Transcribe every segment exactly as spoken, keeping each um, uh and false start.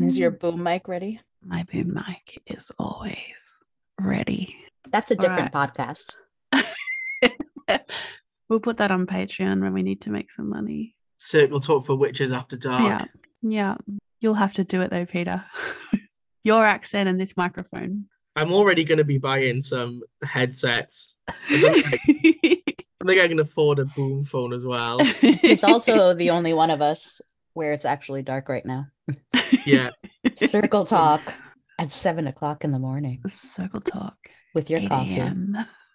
Is your boom mic ready? My boom mic is always ready. That's a All different right. podcast. We'll put that on Patreon when we need to make some money. Circle Talk for Witches After Dark. Yeah. Yeah. You'll have to do it though, Peter. Your accent and this microphone. I'm already going to be buying some headsets. I don't think I, I think I can afford a boom phone as well. He's also the only one of us where it's actually dark right now. Yeah. Circle Talk at seven o'clock in the morning Circle Talk with your eight coffee. a.m.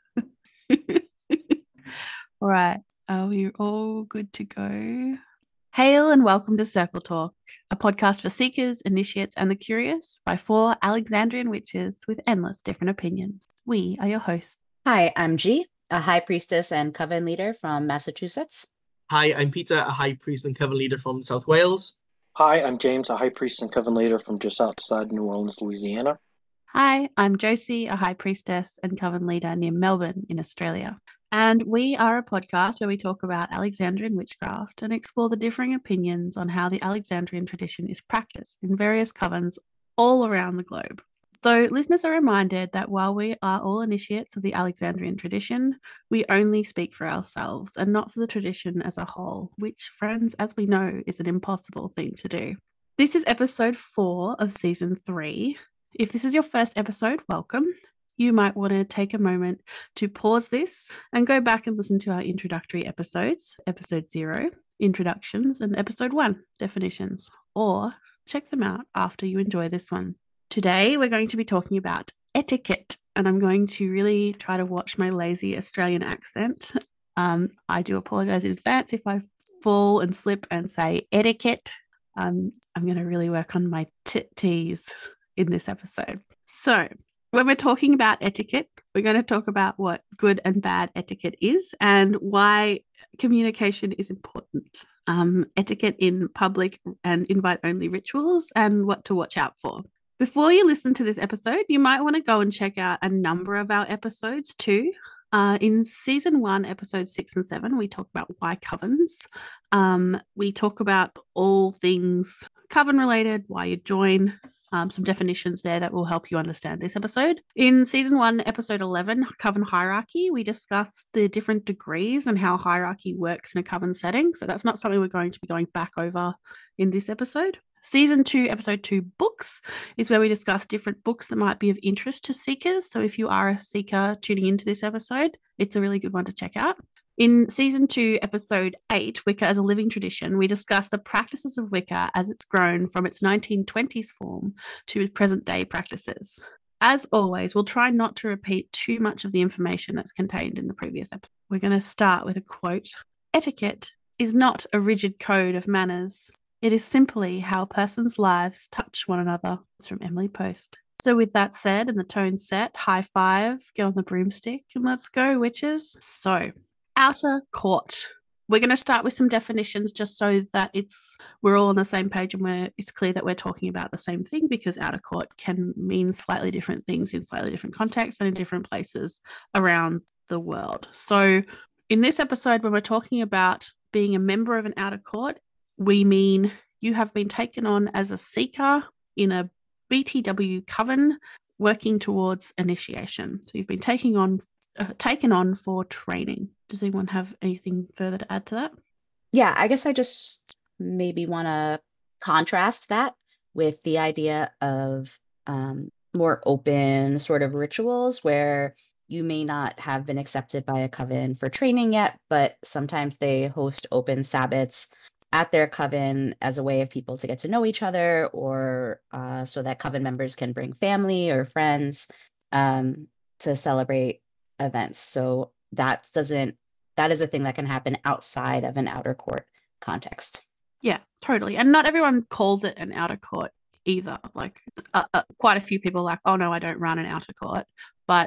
All right. Are we all good to go? Hail and welcome to Circle Talk, a podcast for seekers, initiates, and the curious by four Alexandrian witches with endless different opinions. We are your hosts. Hi, I'm G, a high priestess and coven leader from Massachusetts. Hi, I'm Peter, a high priest and coven leader from South Wales. Hi, I'm James, a high priest and coven leader from just outside New Orleans, Louisiana. Hi, I'm Josie, a high priestess and coven leader near Melbourne in Australia. And we are a podcast where we talk about Alexandrian witchcraft and explore the differing opinions on how the Alexandrian tradition is practiced in various covens all around the globe. So listeners are reminded that while we are all initiates of the Alexandrian tradition, we only speak for ourselves and not for the tradition as a whole, which, friends, as we know, is an impossible thing to do. This is episode four of season three. If this is your first episode, welcome. You might want to take a moment to pause this and go back and listen to our introductory episodes, episode zero, introductions, and episode one, definitions, or check them out after you enjoy this one. Today, we're going to be talking about etiquette, and I'm going to really try to watch my lazy Australian accent. Um, I do apologize in advance if I fall and slip and say etiquette. Um, I'm going to really work on my titties in this episode. So, when we're talking about etiquette, we're going to talk about what good and bad etiquette is and why communication is important. Um, etiquette in public and invite-only rituals and what to watch out for. Before you listen to this episode, you might want to go and check out a number of our episodes too. Uh, in season one, episode six and seven, we talk about why covens. Um, we talk about all things coven related, why you join. Um, some definitions there that will help you understand this episode. In season one, episode eleven, Coven Hierarchy, we discuss the different degrees and how hierarchy works in a coven setting. So that's not something we're going to be going back over in this episode. Season two, episode two, Books, is where we discuss different books that might be of interest to seekers. So if you are a seeker tuning into this episode, it's a really good one to check out. In season two, episode eight, Wicca as a Living Tradition, we discuss the practices of Wicca as it's grown from its nineteen twenties form to its present day practices. As always, we'll try not to repeat too much of the information that's contained in the previous episode. We're going to start with a quote. Etiquette is not a rigid code of manners. It is simply how a person's lives touch one another. It's from Emily Post. So with that said and the tone set, high five, get on the broomstick, and let's go, witches. So, outer court. We're going to start with some definitions just so that it's we're all on the same page and we're it's clear that we're talking about the same thing, because outer court can mean slightly different things in slightly different contexts and in different places around the world. So in this episode, when we're talking about being a member of an outer court, we mean you have been taken on as a seeker in a B T W coven working towards initiation. So you've been taking on Uh, taken on for training. Does anyone have anything further to add to that? Yeah, I guess I just maybe want to contrast that with the idea of um, more open sort of rituals where you may not have been accepted by a coven for training yet, but sometimes they host open sabbats at their coven as a way of people to get to know each other, or uh, so that coven members can bring family or friends um, to celebrate events. So that doesn't that is a thing that can happen outside of an outer court context. Yeah, totally. And not everyone calls it an outer court either. Like uh, uh, quite a few people are like, oh no, I don't run an outer court. But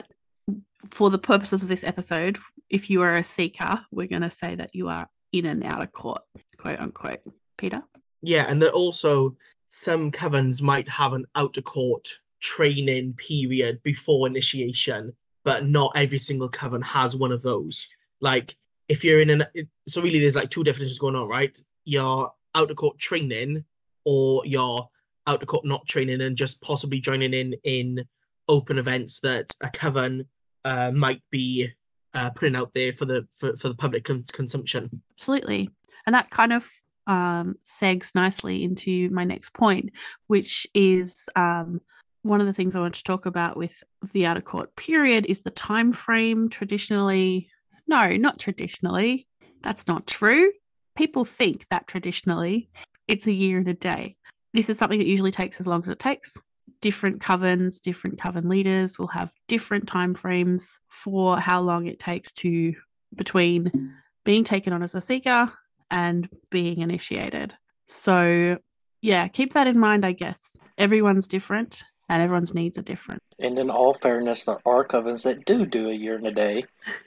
for the purposes of this episode, if you are a seeker, we're going to say that you are in an outer court, quote unquote. Peter? Yeah, and that also some covens might have an outer court training period before initiation, but not every single coven has one of those. Like, if you're in an... So really, there's like two definitions going on, right? Your outer court training or your out of court not training and just possibly joining in in open events that a coven uh, might be uh, putting out there for the for, for the public con- consumption. Absolutely. And that kind of um, segs nicely into my next point, which is um, one of the things I want to talk about with the out of court period is the time frame. Traditionally, no, not traditionally. That's not true. People think that traditionally it's a year and a day. This is something that usually takes as long as it takes. Different covens, different coven leaders will have different timeframes for how long it takes to between being taken on as a seeker and being initiated. So yeah, keep that in mind, I guess. Everyone's different and everyone's needs are different. And in all fairness, there are covens that do do a year and a day.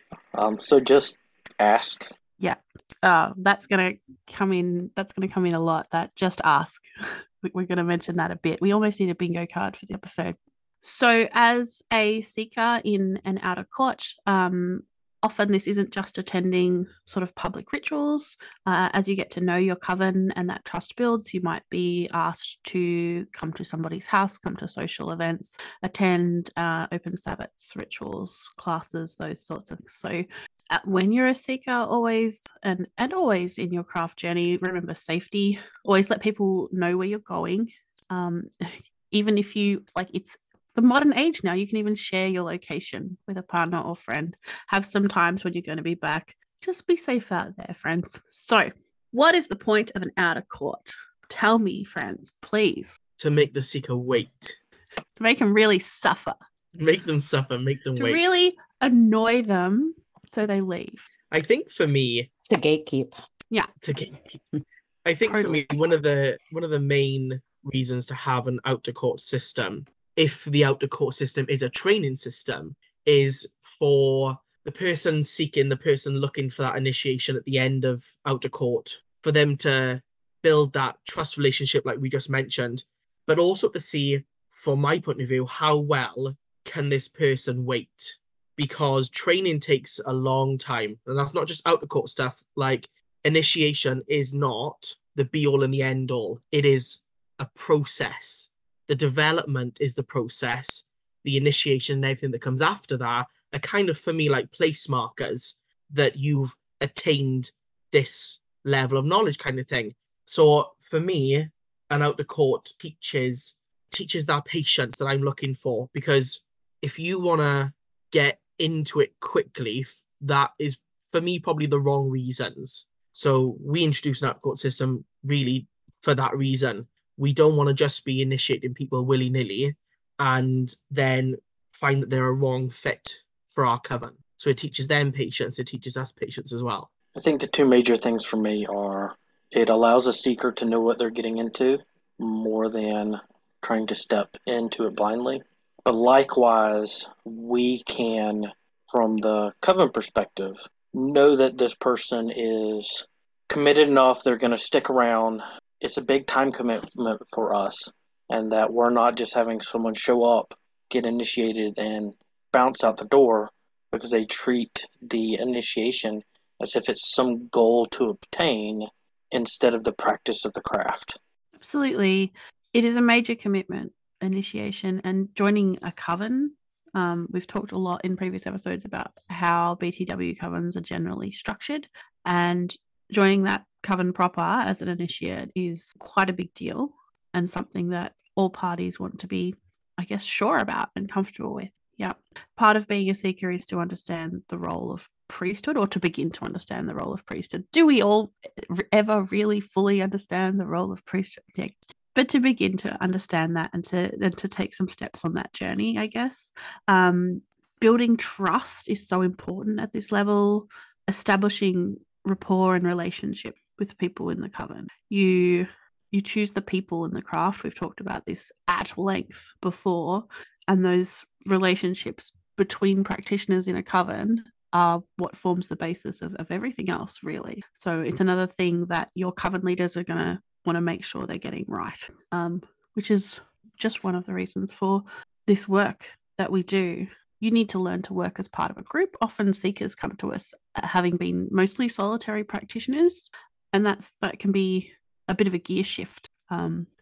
Um, so just ask. Yeah. Uh, that's going to come in. That's going to come in a lot. That just ask. We're going to mention that a bit. We almost need a bingo card for the episode. So as a seeker in an out of court, um, often this isn't just attending sort of public rituals. Uh, as you get to know your coven and that trust builds, you might be asked to come to somebody's house, come to social events, attend uh, open Sabbats, rituals, classes, those sorts of things. So uh, when you're a seeker, always and, and always in your craft journey, remember safety. Always let people know where you're going. Um, even if you, like it's, the modern age now, you can even share your location with a partner or friend. Have some times when you're going to be back. Just be safe out there, friends. So, what is the point of an out of court? Tell me, friends, please. To make the seeker wait. To make them really suffer. Make them suffer, make them to wait. To really annoy them so they leave. I think for me... To gatekeep. Yeah. To gatekeep. I think totally. for me, one of the one of the main reasons to have an out of court system, if the out of court system is a training system, is for the person seeking, the person looking for that initiation at the end of out of court, for them to build that trust relationship like we just mentioned, but also to see, from my point of view, how well can this person wait? Because training takes a long time, and that's not just out of court stuff. Like, initiation is not the be all and the end all. It is a process. The development is the process. The initiation and everything that comes after that are kind of, for me, like place markers that you've attained this level of knowledge kind of thing. So for me, an out of court teaches teaches that patience that I'm looking for, because if you want to get into it quickly, that is, for me, probably the wrong reasons. So we introduced an out of court system really for that reason. We don't want to just be initiating people willy-nilly and then find that they're a wrong fit for our coven. So it teaches them patience, it teaches us patience as well. I think the two major things for me are it allows a seeker to know what they're getting into more than trying to step into it blindly. But likewise, we can, from the coven perspective, know that this person is committed enough, they're going to stick around. It's a big time commitment for us, and that we're not just having someone show up, get initiated, and bounce out the door, because they treat the initiation as if it's some goal to obtain instead of the practice of the craft. Absolutely. It is a major commitment, initiation, and joining a coven. Um, we've talked a lot in previous episodes about how B T W covens are generally structured, and joining that coven proper as an initiate is quite a big deal and something that all parties want to be, I guess, sure about and comfortable with. Yeah. Part of being a seeker is to understand the role of priesthood, or to begin to understand the role of priesthood. Do we all ever really fully understand the role of priesthood? Yeah. But to begin to understand that and to and to take some steps on that journey, I guess. Um, building trust is so important at this level. Establishing rapport and relationship with people in the coven. You you choose the people in the craft. We've talked about this at length before, and those relationships between practitioners in a coven are what forms the basis of, of everything else, really. So it's another thing that your coven leaders are going to want to make sure they're getting right, um, which is just one of the reasons for this work that we do. You need to learn to work as part of a group. Often seekers come to us having been mostly solitary practitioners, and that's that can be a bit of a gear shift. Um,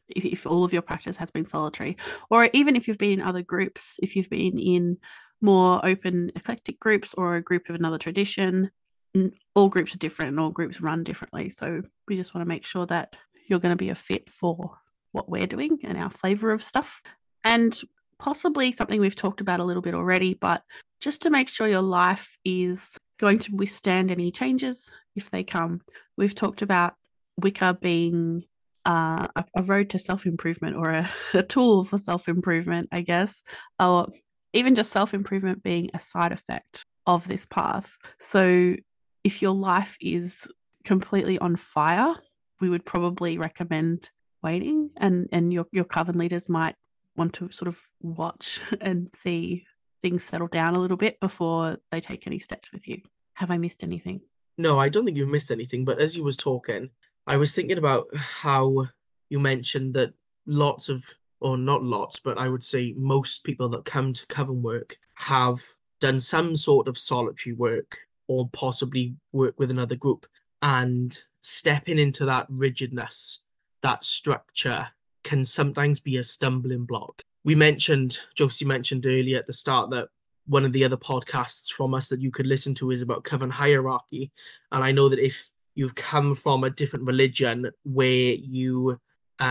if, if all of your practice has been solitary, or even if you've been in other groups, if you've been in more open eclectic groups or a group of another tradition, all groups are different and all groups run differently. So we just want to make sure that you're going to be a fit for what we're doing and our flavor of stuff. And possibly something we've talked about a little bit already, but just to make sure your life is going to withstand any changes if they come. We've talked about Wicca being uh, a, a road to self-improvement, or a, a tool for self-improvement, I guess, or even just self-improvement being a side effect of this path. So if your life is completely on fire, we would probably recommend waiting, and, and your, your coven leaders might want to sort of watch and see things settle down a little bit before they take any steps with you. Have I missed anything? No, I don't think you've missed anything. But as you was talking, I was thinking about how you mentioned that lots of, or not lots, but I would say most people that come to coven work have done some sort of solitary work or possibly work with another group. And stepping into that rigidness, that structure, can sometimes be a stumbling block. We mentioned, Josie mentioned earlier at the start that one of the other podcasts from us that you could listen to is about coven hierarchy. And I know that if you've come from a different religion where you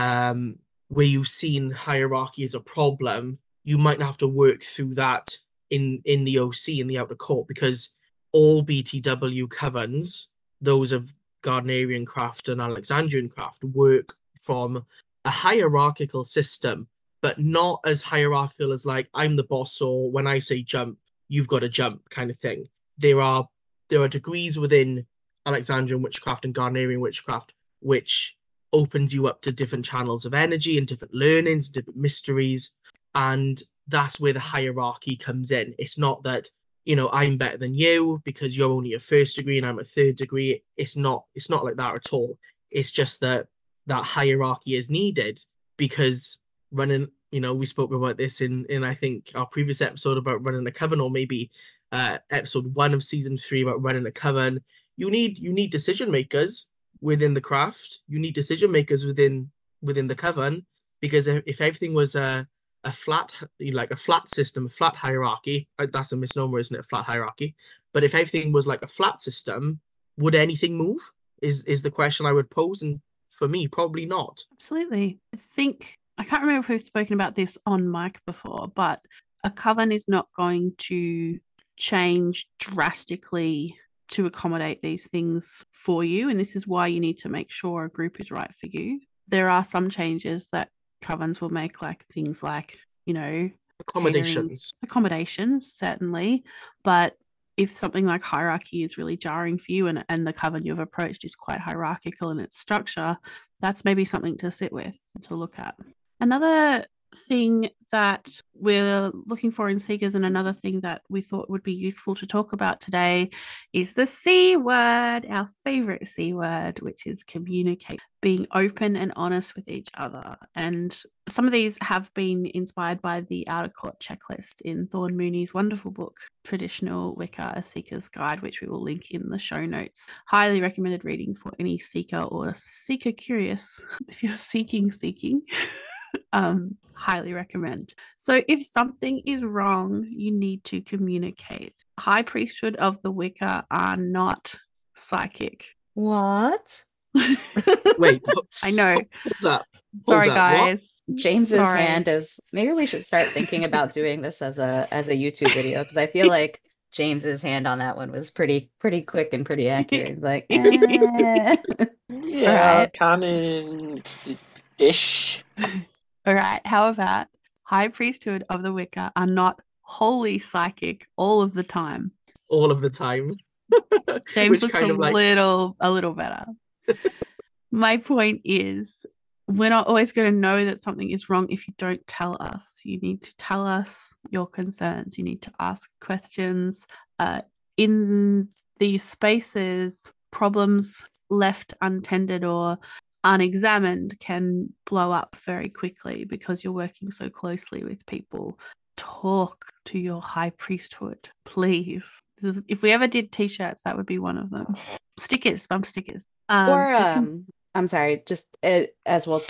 um where you've seen hierarchy as a problem, you might have to work through that in in the O C, in the outer court, because all B T W covens, those of Gardnerian craft and Alexandrian craft, work from a hierarchical system, but not as hierarchical as like I'm the boss, or when I say jump, you've got to jump kind of thing. There are there are degrees within Alexandrian witchcraft and Gardnerian witchcraft which opens you up to different channels of energy and different learnings, different mysteries, and that's where the hierarchy comes in. It's not that, you know, I'm better than you because you're only a first degree and I'm a third degree. It's not it's not like that at all. It's just that that hierarchy is needed because running, you know, we spoke about this in in I think our previous episode about running a coven, or maybe uh episode one of season three about running a coven. You need you need decision makers within the craft. You need decision makers within within the coven, because if, if everything was a a flat, like a flat system, a flat hierarchy, that's a misnomer, isn't it? Flat hierarchy. But if everything was like a flat system, would anything move? Is is the question I would pose, and for me, probably not. Absolutely. I think, I can't remember if we've spoken about this on mic before, but a coven is not going to change drastically to accommodate these things for you. And this is why you need to make sure a group is right for you. There are some changes that covens will make, like things like, you know, accommodations. Accommodations, certainly. But if something like hierarchy is really jarring for you, and, and the coven you've approached is quite hierarchical in its structure, that's maybe something to sit with, to look at. Another thing that we're looking for in seekers, and another thing that we thought would be useful to talk about today, is the C word, our favorite C word, which is communicate, being open and honest with each other. And some of these have been inspired by the Outer Court checklist in Thorn Mooney's wonderful book, Traditional Wicca, A Seeker's Guide, which we will link in the show notes. Highly recommended reading for any seeker or seeker curious. If you're seeking, seeking. Um, highly recommend. So if something is wrong, you need to communicate. High Priesthood of the Wicca are not psychic. What? Wait, I know. Hold up. Sorry, Hold up. guys. What? James's Sorry. hand is. Maybe we should start thinking about doing this as a as a YouTube video, because I feel like James's hand on that one was pretty pretty quick and pretty accurate. He's like, eh. Yeah, Right. kind of ish. All right. How about High Priesthood of the Wicca are not wholly psychic all of the time. All of the time. James Which looks kind a of like little a little better. My point is, we're not always going to know that something is wrong if you don't tell us. You need to tell us your concerns. You need to ask questions. Uh, in these spaces, problems left untended or unexamined can blow up very quickly because you're working so closely with people. Talk to your high priesthood, please. This is, if we ever did t-shirts, that would be one of them. Stickers, bump stickers. Um, Or so com- um, I'm sorry, just uh, as well. T-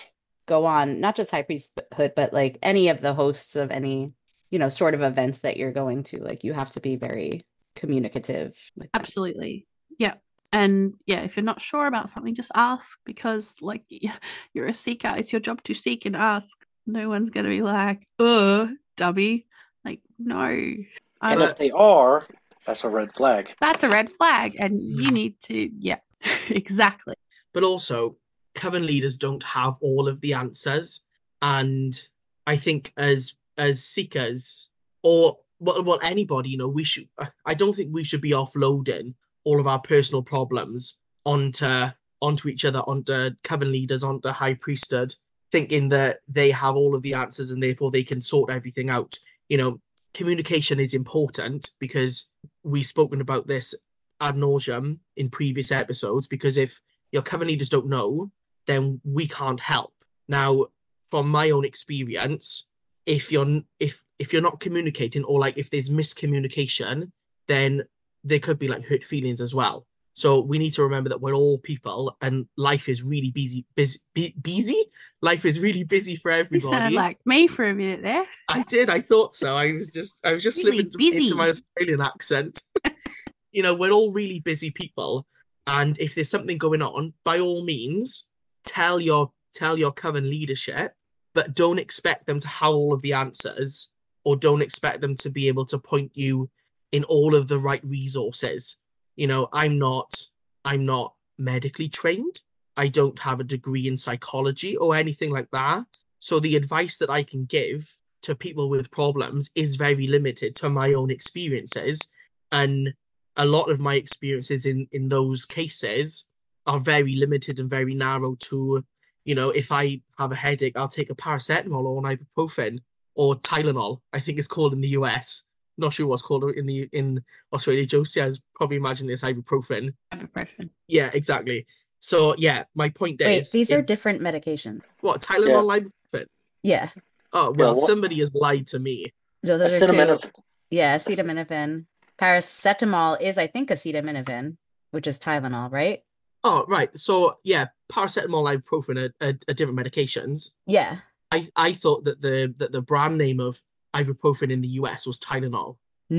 go on, not just High Priesthood, but like any of the hosts of any, you know, sort of events that you're going to. Like you have to be very communicative with them. Absolutely. Yeah. And yeah, if you're not sure about something, just ask, because like you're a seeker. It's your job to seek and ask. No one's going to be like, uh, dummy. Like, no. And I'm, if they are, that's a red flag. that's a red flag. And you need to, yeah, exactly. But also, coven leaders don't have all of the answers. And I think as as seekers, or well, well anybody, you know, we should, I don't think we should be offloading all of our personal problems onto onto each other, onto coven leaders, onto high priesthood, thinking that they have all of the answers and therefore they can sort everything out. You know, communication is important, because we've spoken about this ad nauseum in previous episodes, because if your coven leaders don't know, then we can't help. Now, from my own experience, if you're if if you're not communicating, or like if there's miscommunication, then there could be like hurt feelings as well. So we need to remember that we're all people, and life is really busy, busy, busy. Life is really busy for You everybody. sounded like me for a minute there. I did. I thought so. I was just, I was just Really slipping busy. into my Australian accent. You know, we're all really busy people, and if there's something going on, by all means, tell your tell your coven leadership, but don't expect them to have all of the answers, or don't expect them to be able to point you in all of the right resources. You know, I'm not, I'm not medically trained. I don't have a degree in psychology or anything like that. So the advice that I can give to people with problems is very limited to my own experiences. And a lot of my experiences in, in those cases are very limited and very narrow to, you know, if I have a headache, I'll take a paracetamol or an ibuprofen, or Tylenol, I think it's called in the U S. Not sure what's called in the in Australia. Josie has probably imagined it's ibuprofen. Ibuprofen. Yeah, exactly. So yeah, my point Wait, is, these are it's- different medications. What, Tylenol, ibuprofen? Yeah. Oh well, Yeah, what- somebody has lied to me. So those are two. Acetaminophen. Yeah, acetaminophen. Paracetamol is, I think, acetaminophen, which is Tylenol, right? Oh right, so yeah, paracetamol, ibuprofen are, are, are different medications. Yeah. I, I thought that the that the brand name of ibuprofen in the U S was Tylenol.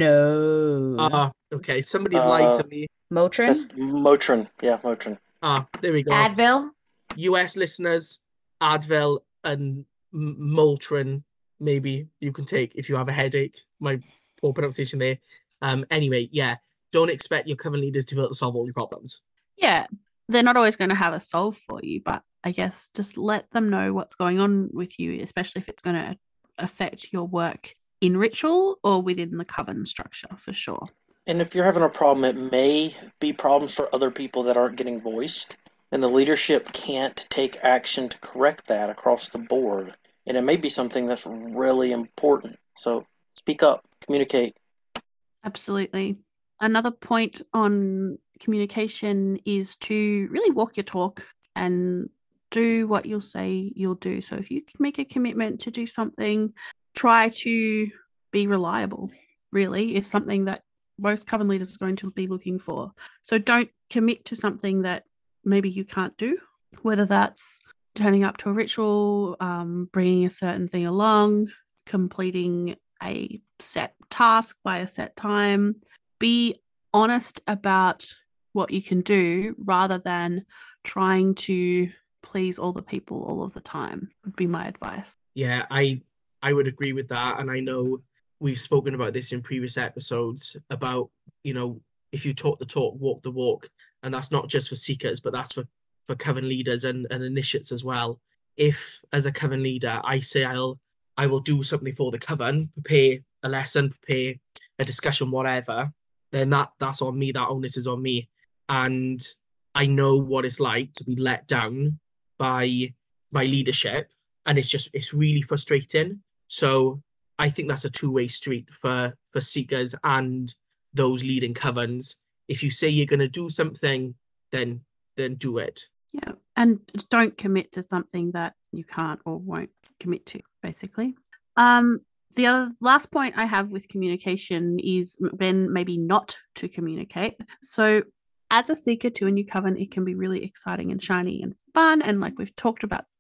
No. Ah, okay, somebody's lied Uh, to me. Motrin? That's Motrin. Yeah, Motrin. Ah, there we go. Advil? U S listeners, Advil and M- Motrin, maybe you can take if you have a headache. My poor pronunciation there. Um. Anyway, yeah, don't expect your coven leaders to be able to solve all your problems. Yeah, they're not always going to have a solve for you, but I guess just let them know what's going on with you, especially if it's going to affect your work in ritual or within the coven structure, for sure. And if you're having a problem, it may be problems for other people that aren't getting voiced, and the leadership can't take action to correct that across the board. And it may be something that's really important. So speak up, communicate. Absolutely. Another point on communication is to really walk your talk and do what you'll say you'll do. So if you can make a commitment to do something, try to be reliable, really, is something that most coven leaders are going to be looking for. So don't commit to something that maybe you can't do, whether that's turning up to a ritual, um, bringing a certain thing along, completing a set task by a set time. Be honest about what you can do rather than trying to please all the people all of the time, would be my advice. Yeah, I I would agree with that, and I know we've spoken about this in previous episodes about, you know, if you talk the talk, walk the walk, and that's not just for seekers, but that's for for coven leaders and, and initiates as well. If as a coven leader I say I'll I will do something for the coven, prepare a lesson, prepare a discussion, whatever, then that that's on me. That onus is on me, and I know what it's like to be let down by by leadership, and it's just it's really frustrating. So I think that's a two-way street for for seekers and those leading covens. If you say you're going to do something, then then do it. Yeah, and don't commit to something that you can't or won't commit to, basically. Um, the other last point I have with communication is then maybe not to communicate. So as a seeker to a new coven, it can be really exciting and shiny and fun. And like we've talked about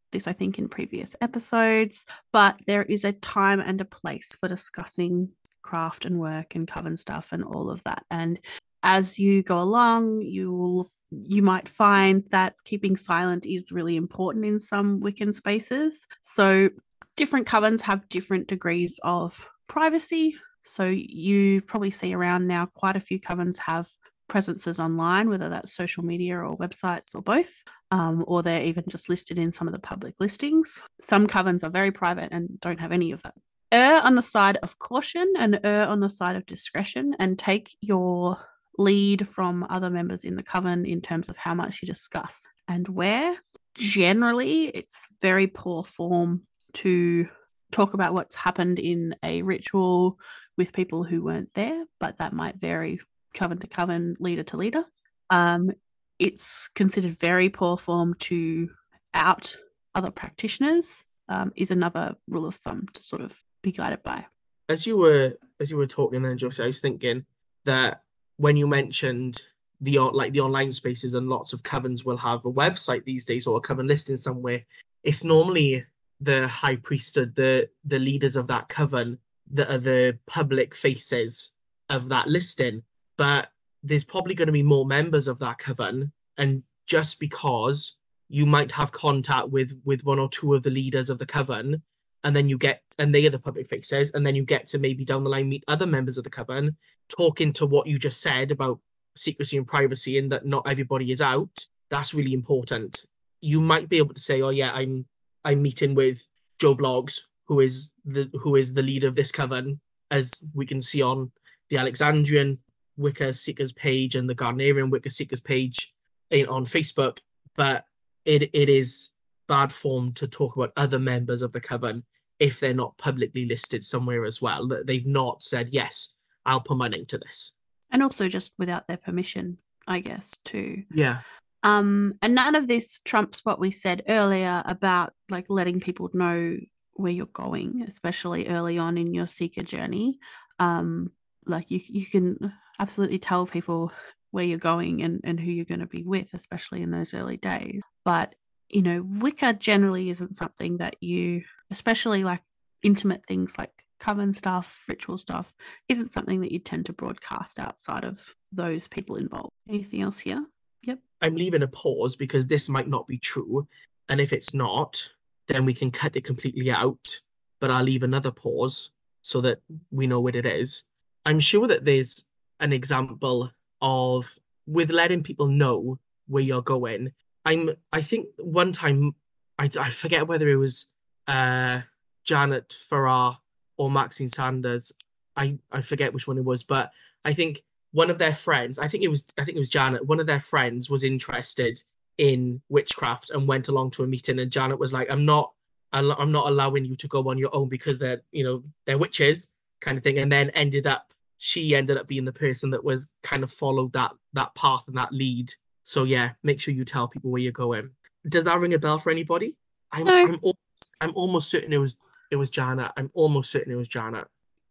this, I think, in previous episodes, but there is a time and a place for discussing craft and work and coven stuff and all of that. And as you go along, you will you might find that keeping silent is really important in some Wiccan spaces. So different covens have different degrees of privacy. So you probably see around now quite a few covens have presences online, whether that's social media or websites or both, um, or they're even just listed in some of the public listings. Some covens are very private and don't have any of that. Err on the side of caution and err on the side of discretion, and take your lead from other members in the coven in terms of how much you discuss and where. Generally, it's very poor form to talk about what's happened in a ritual with people who weren't there, but that might vary coven to coven, leader to leader. Um, it's considered very poor form to out other practitioners, um, is another rule of thumb to sort of be guided by. As you were as you were talking then, Josie, I was thinking that when you mentioned the like the online spaces, and lots of covens will have a website these days or a coven listing somewhere, it's normally the high priesthood, the the leaders of that coven that are the public faces of that listing. But there's probably going to be more members of that coven, and just because you might have contact with with one or two of the leaders of the coven, and then you get and they are the public faces, and then you get to maybe down the line meet other members of the coven, talking to what you just said about secrecy and privacy, and that not everybody is out. That's really important. You might be able to say, oh yeah, I'm I'm meeting with Joe Bloggs, who is the who is the leader of this coven, as we can see on the Alexandrian Wicca Seekers page and the Gardnerian Wicca Seekers page in, on Facebook. But it it is bad form to talk about other members of the coven if they're not publicly listed somewhere as well, that they've not said, yes, I'll put my name to this. And also just without their permission, I guess, too. Yeah. Um, and none of this trumps what we said earlier about like letting people know where you're going, especially early on in your seeker journey. Um, like you, you can absolutely tell people where you're going and, and who you're going to be with, especially in those early days. But, you know, Wicca generally isn't something that you, especially like intimate things like coven stuff, ritual stuff, isn't something that you tend to broadcast outside of those people involved. Anything else here? Yep. I'm leaving a pause because this might not be true. And if it's not, then we can cut it completely out. But I'll leave another pause so that we know what it is. I'm sure that there's an example of with letting people know where you're going. I'm I think one time I, I forget whether it was uh, Janet Farrar or Maxine Sanders. I, I forget which one it was, but I think one of their friends, I think it was I think it was Janet, one of their friends was interested in witchcraft and went along to a meeting, and Janet was like, I'm not I'm not allowing you to go on your own because they're, you know, they're witches kind of thing. And then ended up she ended up being the person that was kind of followed that that path and that lead. So yeah, make sure you tell people where you're going. Does that ring a bell for anybody? I'm No. I'm almost, I'm almost certain it was it was Janet. I'm almost certain it was Janet.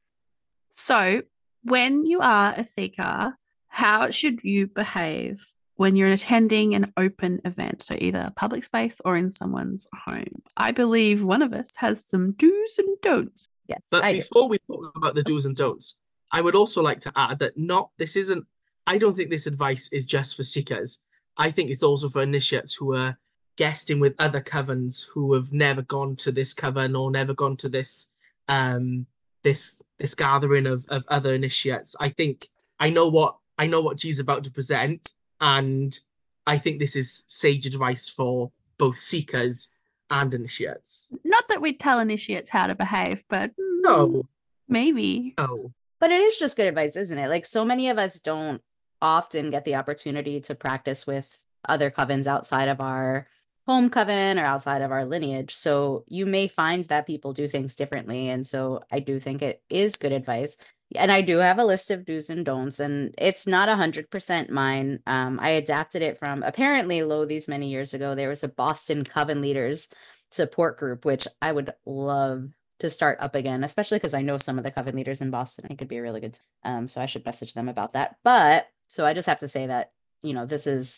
So when you are a seeker, how should you behave when you're attending an open event? So either a public space or in someone's home. I believe one of us has some do's and don'ts. Yes, But I do. before we talk about the do's and don'ts, I would also like to add that not this isn't I don't think this advice is just for seekers. I think it's also for initiates who are guesting with other covens who have never gone to this coven or never gone to this um this this gathering of, of other initiates. I think I know what I know what G's about to present, and I think this is sage advice for both seekers and initiates. Not that we tell initiates how to behave, but mm, No, maybe. no. But it is just good advice, isn't it? Like, so many of us don't often get the opportunity to practice with other covens outside of our home coven or outside of our lineage. So you may find that people do things differently. And so I do think it is good advice. And I do have a list of do's and don'ts, and it's not one hundred percent mine. Um, I adapted it from, apparently, lo, these many years ago, there was a Boston Coven Leaders support group, which I would love to start up again, especially because I know some of the coven leaders in Boston. It could be a really good, um, so I should message them about that. But so I just have to say that, you know, this is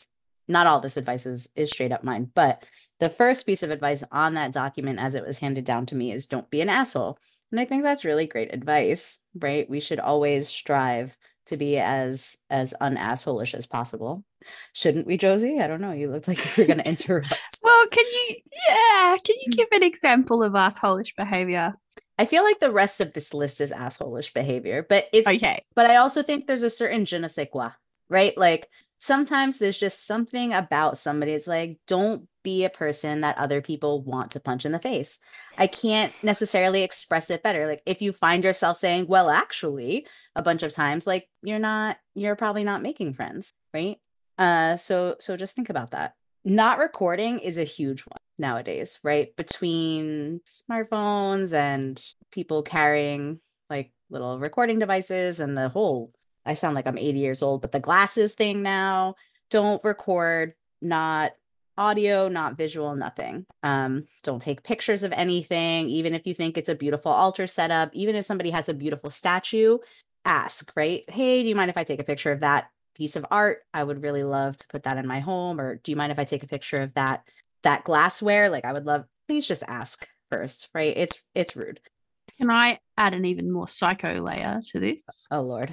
not all this advice is, is straight up mine, but the first piece of advice on that document as it was handed down to me is don't be an asshole. And I think that's really great advice, right? We should always strive to be as as unassholeish as possible. Shouldn't we, Josie? I don't know. You looked like you were going to interrupt. Well, can you, yeah, can you give an example of assholish behavior? I feel like the rest of this list is assholish behavior, but it's, Okay. but I also think there's a certain je ne sais quoi, right? Like sometimes there's just something about somebody. It's like, don't be a person that other people want to punch in the face. I can't necessarily express it better. Like if you find yourself saying, well, actually, a bunch of times, like you're not, you're probably not making friends, right? Uh, so, so just think about that. Not recording is a huge one nowadays, right? Between smartphones and people carrying like little recording devices and the whole, I sound like I'm eighty years old, but the glasses thing now, don't record, not audio, not visual, nothing. Um, don't take pictures of anything, even if you think it's a beautiful altar setup, even if somebody has a beautiful statue, ask, right? Hey, do you mind if I take a picture of that piece of art? I would really love to put that in my home. Or do you mind if I take a picture of that that glassware? Like I would love, please just ask first, right? It's it's rude. Can I add an even more psycho layer to this? Oh Lord.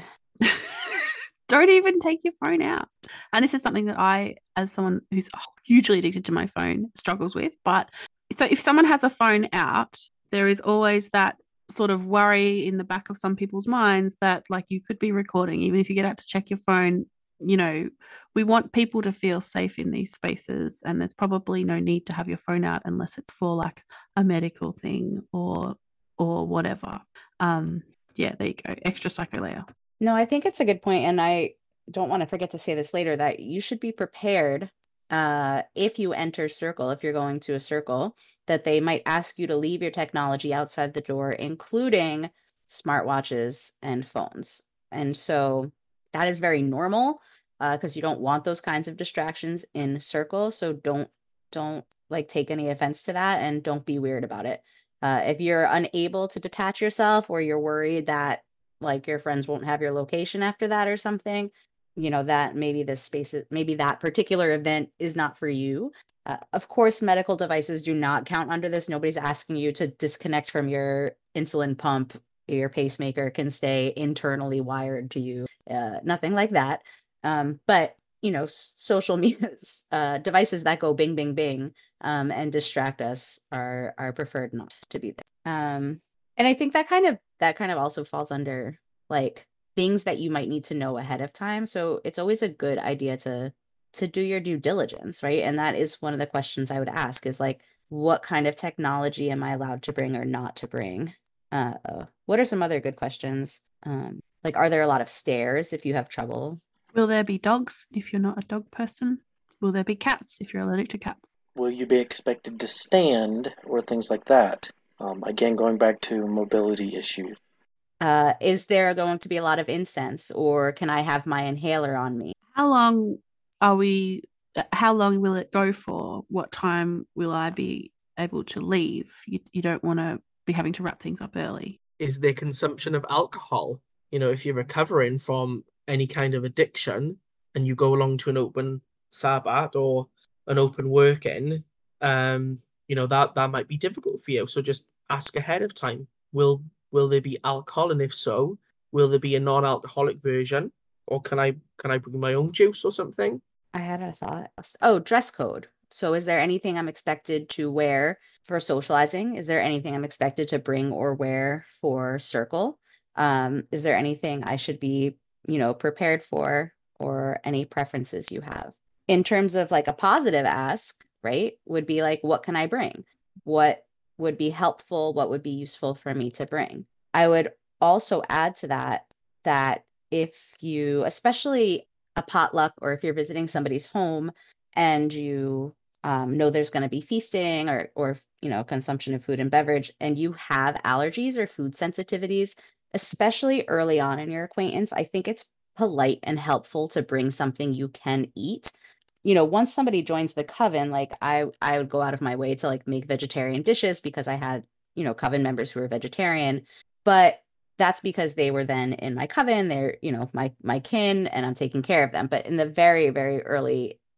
Don't even take your phone out. And this is something that I, as someone who's hugely addicted to my phone, struggles with. But so if someone has a phone out, there is always that sort of worry in the back of some people's minds that like you could be recording, even if you get out to check your phone. You know, we want people to feel safe in these spaces, and there's probably no need to have your phone out unless it's for like a medical thing or or whatever. Um, yeah, there you go. Extra psycho layer. No, I think it's a good point, and I don't want to forget to say this later, that you should be prepared uh, if you enter circle, if you're going to a circle, that they might ask you to leave your technology outside the door, including smartwatches and phones. And so that is very normal because uh, you don't want those kinds of distractions in circle. So don't don't like take any offense to that, and don't be weird about it. Uh, if you're unable to detach yourself, or you're worried that like your friends won't have your location after that or something, you know, that maybe this space, is, maybe that particular event is not for you. Uh, of course, medical devices do not count under this. Nobody's asking you to disconnect from your insulin pump. Your pacemaker can stay internally wired to you. Uh, nothing like that. Um, but, you know, social media uh, devices that go bing, bing, bing um, and distract us are, are preferred not to be there. Um, and I think that kind of that kind of also falls under like things that you might need to know ahead of time. So it's always a good idea to to do your due diligence, right? And that is one of the questions I would ask is like, what kind of technology am I allowed to bring or not to bring? Uh, what are some other good questions? Um, like, are there a lot of stairs if you have trouble? Will there be dogs if you're not a dog person? Will there be cats if you're allergic to cats? Will you be expected to stand or things like that? Um, again, going back to mobility issues. Uh, is there going to be a lot of incense, or can I have my inhaler on me? How long are we, how long will it go for? What time will I be able to leave? You, you don't want to be having to wrap things up early. Is there consumption of alcohol? You know, if you're recovering from any kind of addiction and you go along to an open Sabbath or an open work-in, um, you know, that, that might be difficult for you. So just ask ahead of time. Will will there be alcohol? And if so, will there be a non-alcoholic version? Or can I can I bring my own juice or something? I had a thought. Oh, dress code. So is there anything I'm expected to wear for socializing? Is there anything I'm expected to bring or wear for circle? Um, is there anything I should be, you know, prepared for, or any preferences you have? In terms of like a positive ask, right, would be like, what can I bring? What would be helpful? What would be useful for me to bring? I would also add to that, that if you, especially a potluck, or if you're visiting somebody's home and you um, know there's going to be feasting or, or, you know, consumption of food and beverage, and you have allergies or food sensitivities, especially early on in your acquaintance, I think it's polite and helpful to bring something you can eat. You know, once somebody joins the coven, like I, I would go out of my way to like make vegetarian dishes because I had, you know, coven members who were vegetarian, but that's because they were then in my coven, they're, you know, my, my kin, and I'm taking care of them. But in the very, very early,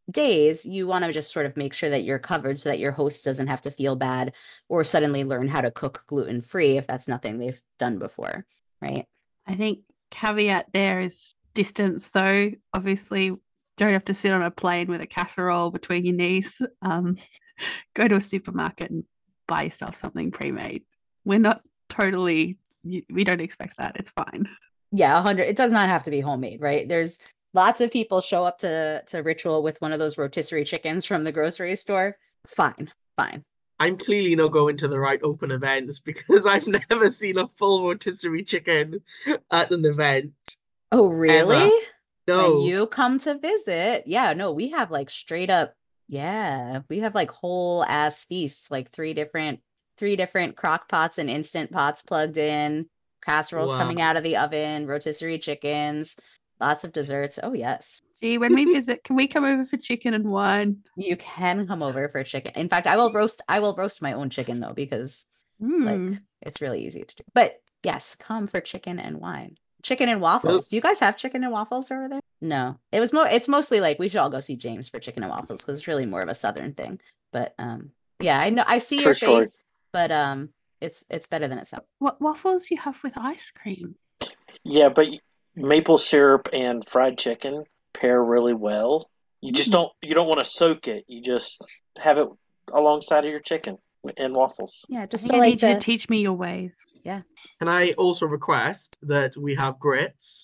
days, you want to just sort of make sure that you're covered so that your host doesn't have to feel bad or suddenly learn how to cook gluten-free if that's nothing they've done before, right? I think caveat there is distance, though. Obviously, don't have to sit on a plane with a casserole between your knees. Um, go to a supermarket and buy yourself something pre-made. We're not totally, we don't expect that. It's fine. Yeah, one hundred. It does not have to be homemade, right? There's lots of people show up to, to Ritual with one of those rotisserie chickens from the grocery store. Fine, fine. I'm clearly not going to the right open events because I've never seen a full rotisserie chicken at an event. Oh, really? Ever. No. When you come to visit, yeah, no, we have like straight up, yeah, we have like whole ass feasts, like three different, three different crock pots and instant pots plugged in, casseroles Wow. coming out of the oven, rotisserie chickens, lots of desserts. Oh, yes. Gee, when we visit, can we come over for chicken and wine? You can come over for chicken. In fact, I will roast, I will roast my own chicken though, because Mm. like it's really easy to do. But yes, come for chicken and wine. Chicken and waffles. Do you guys have chicken and waffles over there? No. It was more it's mostly like we should all go see James for chicken and waffles because it's really more of a southern thing. But um yeah, I know I see True your story. face, but um it's it's better than it sounds. What waffles you have with ice cream? Yeah, but maple syrup and fried chicken pair really well. You just Mm. don't you don't want to soak it. You just have it alongside of your chicken and waffles. Yeah, I just think so I like need you the to teach me your ways. Can I also request that we have grits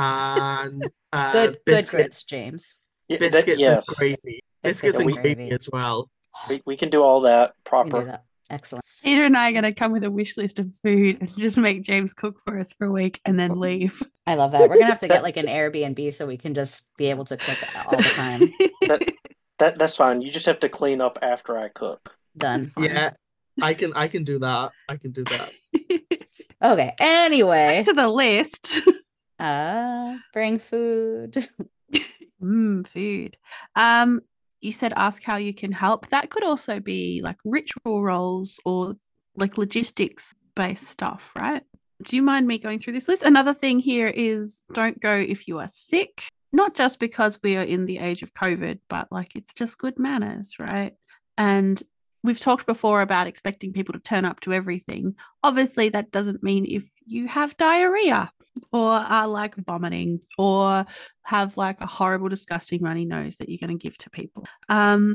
and uh, good good biscuits, grits, James. Yeah, that, biscuits yes, and gravy, Biscuits biscuits and and gravy gravy. as well. we, we can do all that We can do proper. that. Excellent. Peter and I are going to come with a wish list of food and just make James cook for us for a week and then leave. I love that. We're gonna have to get like an Airbnb so we can just be able to cook all the time. That, that that's fine. You just have to clean up after I cook. Done. That's fine. Yeah, I can I can do that. I can do that. Okay. Anyway, To the list. uh, bring food. Mm, food. Um, you said ask how you can help. That could also be like ritual roles or like logistics based stuff, right? Do you mind me going through this list? Another thing here is don't go if you are sick, not just because we are in the age of COVID, but like it's just good manners, right? And we've talked before about expecting people to turn up to everything. Obviously, that doesn't mean if you have diarrhea or are like vomiting or have like a horrible, disgusting runny nose that you're going to give to people. Um,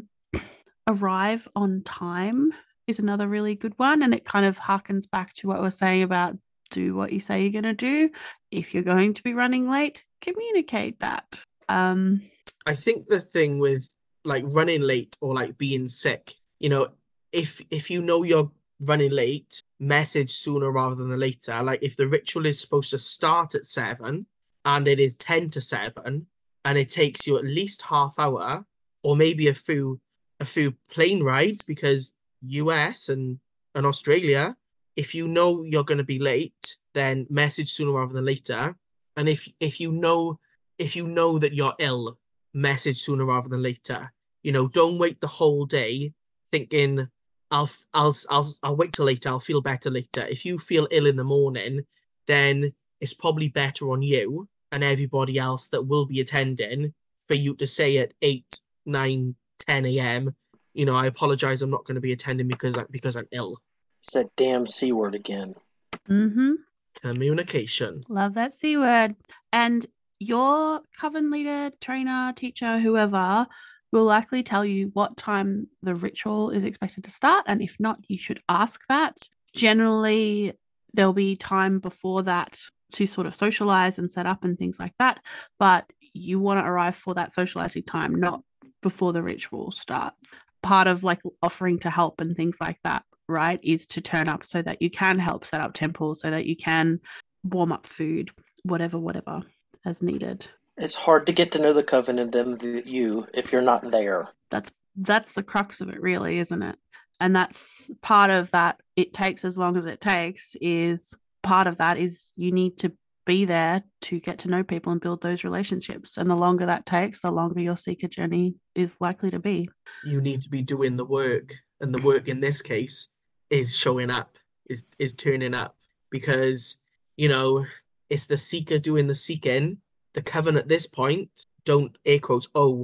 arrive on time is another really good one. And it kind of harkens back to what we we're saying about do what you say you're going to do. If you're going to be running late, communicate that. Um, I think the thing with like running late or like being sick, you know, if if you know you're running late, message sooner rather than later. Like if the ritual is supposed to start at seven and it is ten to seven and it takes you at least half hour or maybe a few a few plane rides because U S and, and Australia, if you know you're going to be late, then message sooner rather than later. And if if you know if you know that you're ill, message sooner rather than later. You know, don't wait the whole day thinking I'll I'll I'll I'll wait till later. I'll feel better later. If you feel ill in the morning, then it's probably better on you and everybody else that will be attending for you to say at eight, nine, ten a.m. You know, I apologize. I'm not going to be attending because I because I'm ill. It's that damn C word again. mm-hmm. Communication. Love that C word. And your coven leader, trainer, teacher, whoever will likely tell you what time the ritual is expected to start. And if not, you should ask that. Generally, there'll be time before that to sort of socialize and set up and things like that. But you want to arrive for that socializing time, not before the ritual starts. Part of like offering to help and things like that, right, is to turn up so that you can help set up temples, so that you can warm up food, whatever, whatever, as needed. It's hard to get to know the coven and them the, you if you're not there. That's that's the crux of it, really, isn't it? And that's part of that. It takes as long as it takes. Is part of that is you need to be there to get to know people and build those relationships. And the longer that takes, the longer your seeker journey is likely to be. You need to be doing the work, and the work in this case is showing up, is is turning up, because you know it's the seeker doing the seeking. The coven at this point don't air quotes owe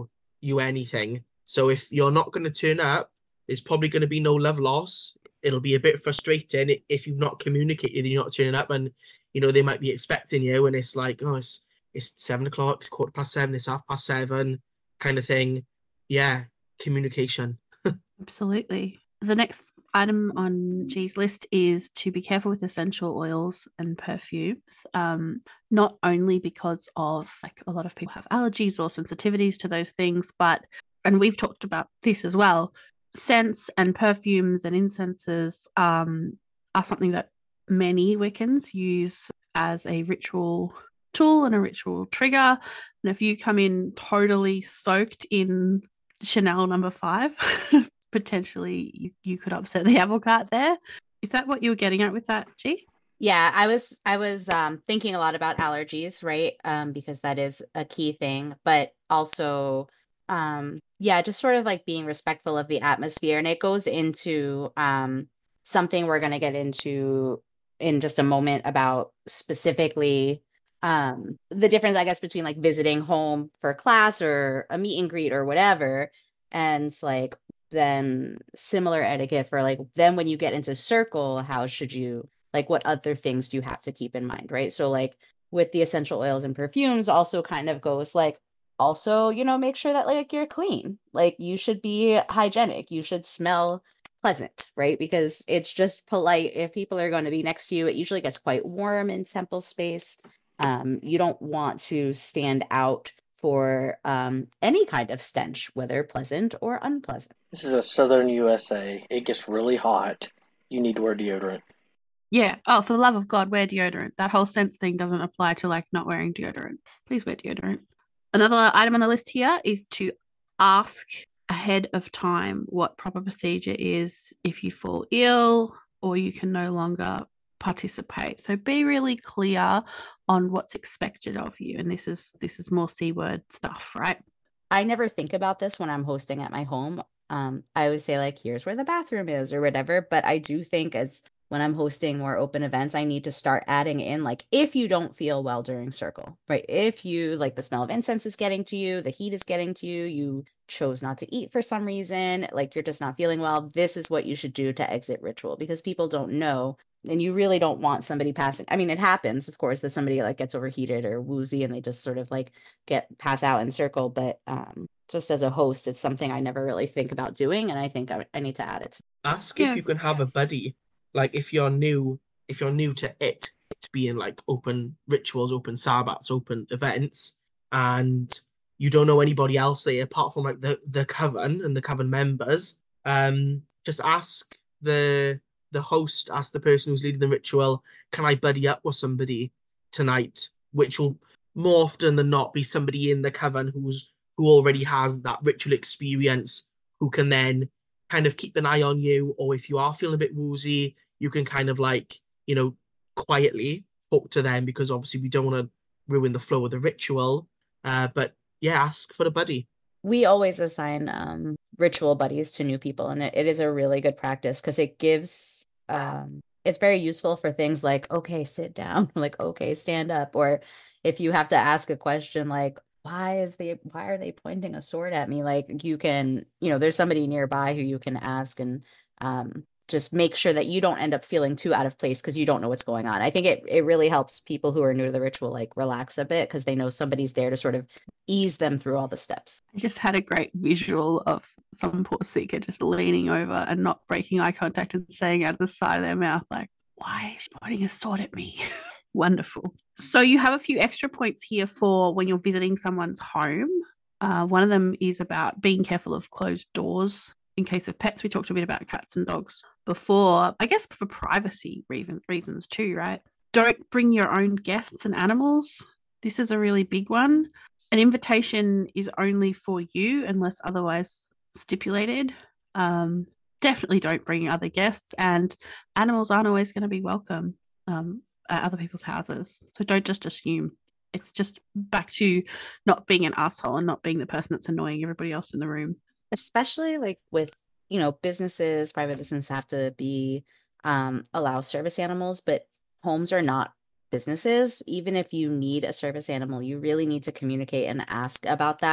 you anything. So if you're not going to turn up, there's probably going to be no love loss. It'll be a bit frustrating if you've not communicated and you're not turning up, and you know they might be expecting you, and it's like, oh, it's it's seven o'clock, it's quarter past seven, it's half past seven, kind of thing. Yeah, communication. Absolutely. The next item on G's list is to be careful with essential oils and perfumes, um, not only because of like a lot of people have allergies or sensitivities to those things, but, and we've talked about this as well, scents and perfumes and incenses um, are something that many Wiccans use as a ritual tool and a ritual trigger. And if you come in totally soaked in Chanel number five, potentially you, you could upset the apple cart there. Is that what you were getting at with that, G? Yeah, I was I was um, thinking a lot about allergies, right? Um, because that is a key thing, but also, um, yeah, just sort of like being respectful of the atmosphere, and it goes into um, something we're going to get into in just a moment about specifically um, the difference, I guess, between like visiting home for class or a meet and greet or whatever, and like then similar etiquette for like then when you get into circle, how should you like what other things do you have to keep in mind, right? So like with the essential oils and perfumes also kind of goes like also, you know, make sure that like you're clean. Like you should be hygienic. You should smell pleasant, right? Because it's just polite if people are going to be next to you. It usually gets quite warm in temple space. Um, you don't want to stand out for um, any kind of stench, whether pleasant or unpleasant. This is a southern U S A. It gets really hot. You need to wear deodorant. Yeah. Oh, for the love of God, wear deodorant. That whole sense thing doesn't apply to like not wearing deodorant. Please wear deodorant. Another item on the list here is to ask ahead of time what proper procedure is if you fall ill or you can no longer participate. So be really clear on what's expected of you. And this is this is more C word stuff, right? I never think about this when I'm hosting at my home. Um, I would say like, here's where the bathroom is or whatever. But I do think as when I'm hosting more open events, I need to start adding in like, if you don't feel well during circle, right? If you like the smell of incense is getting to you, the heat is getting to you, you chose not to eat for some reason, like you're just not feeling well, this is what you should do to exit ritual because people don't know. And you really don't want somebody passing. I mean, it happens, of course, that somebody like gets overheated or woozy and they just sort of like get pass out in circle. But um, just as a host, it's something I never really think about doing. And I think I, I need to add it. Ask Yeah. if you can have a buddy. Like if you're new, if you're new to it, to being like open rituals, open sabbats, open events, and you don't know anybody else there apart from like the the coven and the coven members, um, just ask the the host, ask the person who's leading the ritual, can I buddy up with somebody tonight? Which will more often than not be somebody in the coven who's who already has that ritual experience, who can then kind of keep an eye on you, or if you are feeling a bit woozy, you can kind of like, you know, quietly talk to them because obviously we don't want to ruin the flow of the ritual. Uh, but yeah, ask for a buddy. We always assign um, ritual buddies to new people, and it, it is a really good practice because it gives, um, it's very useful for things like, okay, sit down, like, okay, stand up. Or if you have to ask a question like, why is they, why are they pointing a sword at me? Like you can, you know, there's somebody nearby who you can ask and um, just make sure that you don't end up feeling too out of place because you don't know what's going on. I think it, it really helps people who are new to the ritual like relax a bit because they know somebody's there to sort of ease them through all the steps. I just had a great visual of some poor seeker just leaning over and not breaking eye contact and saying out of the side of their mouth, like, why is she pointing a sword at me? Wonderful. So you have a few extra points here for when you're visiting someone's home. Uh, one of them is about being careful of closed doors in case of pets. We talked a bit about cats and dogs before, I guess for privacy reasons too, right? Don't bring your own guests and animals. This is a really big one. An invitation is only for you unless otherwise stipulated. Um, definitely don't bring other guests, and animals aren't always going to be welcome um, at other people's houses. So don't just assume. It's just back to not being an asshole and not being the person that's annoying everybody else in the room. Especially like with, you know, businesses, private businesses have to be um, allow service animals, but homes are not businesses. Even if you need a service animal, you really need to communicate and ask about that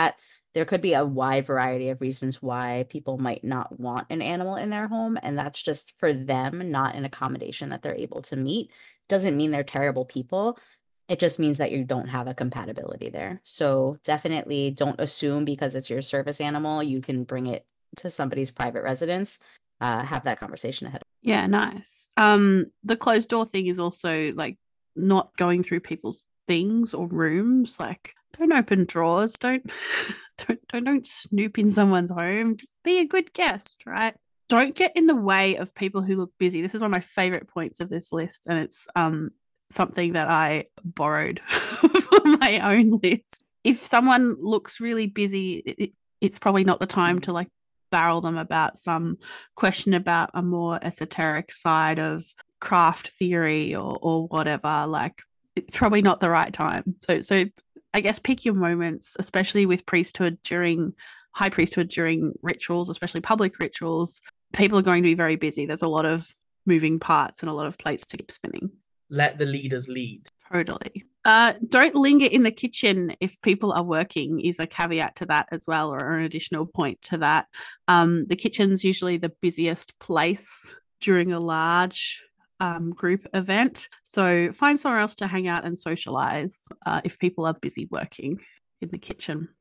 there could be a wide variety of reasons why people might not want an animal in their home, and that's just for them, not an accommodation that they're able to meet. Doesn't mean they're terrible people. It just means that you don't have a compatibility there. So definitely don't assume because it's your service animal, you can bring it to somebody's private residence. Uh, have that conversation ahead. Yeah, nice. Um, the closed door thing is also like not going through people's things or rooms. Like, don't open drawers. Don't don't don't don't snoop in someone's home. Just be a good guest, right? Don't get in the way of people who look busy. This is one of my favorite points of this list, and it's um something that I borrowed for my own list. If someone looks really busy, it, it's probably not the time to like barrel them about some question about a more esoteric side of craft theory or or whatever. Like, it's probably not the right time. So so I guess pick your moments, especially with priesthood during high priesthood during rituals, especially public rituals. People are going to be very busy. There's a lot of moving parts and a lot of plates to keep spinning. Let the leaders lead. Totally. Uh, don't linger in the kitchen if people are working is a caveat to that as well, or an additional point to that. Um, the kitchen's usually the busiest place during a large um, group event. So find somewhere else to hang out and socialize uh, if people are busy working in the kitchen.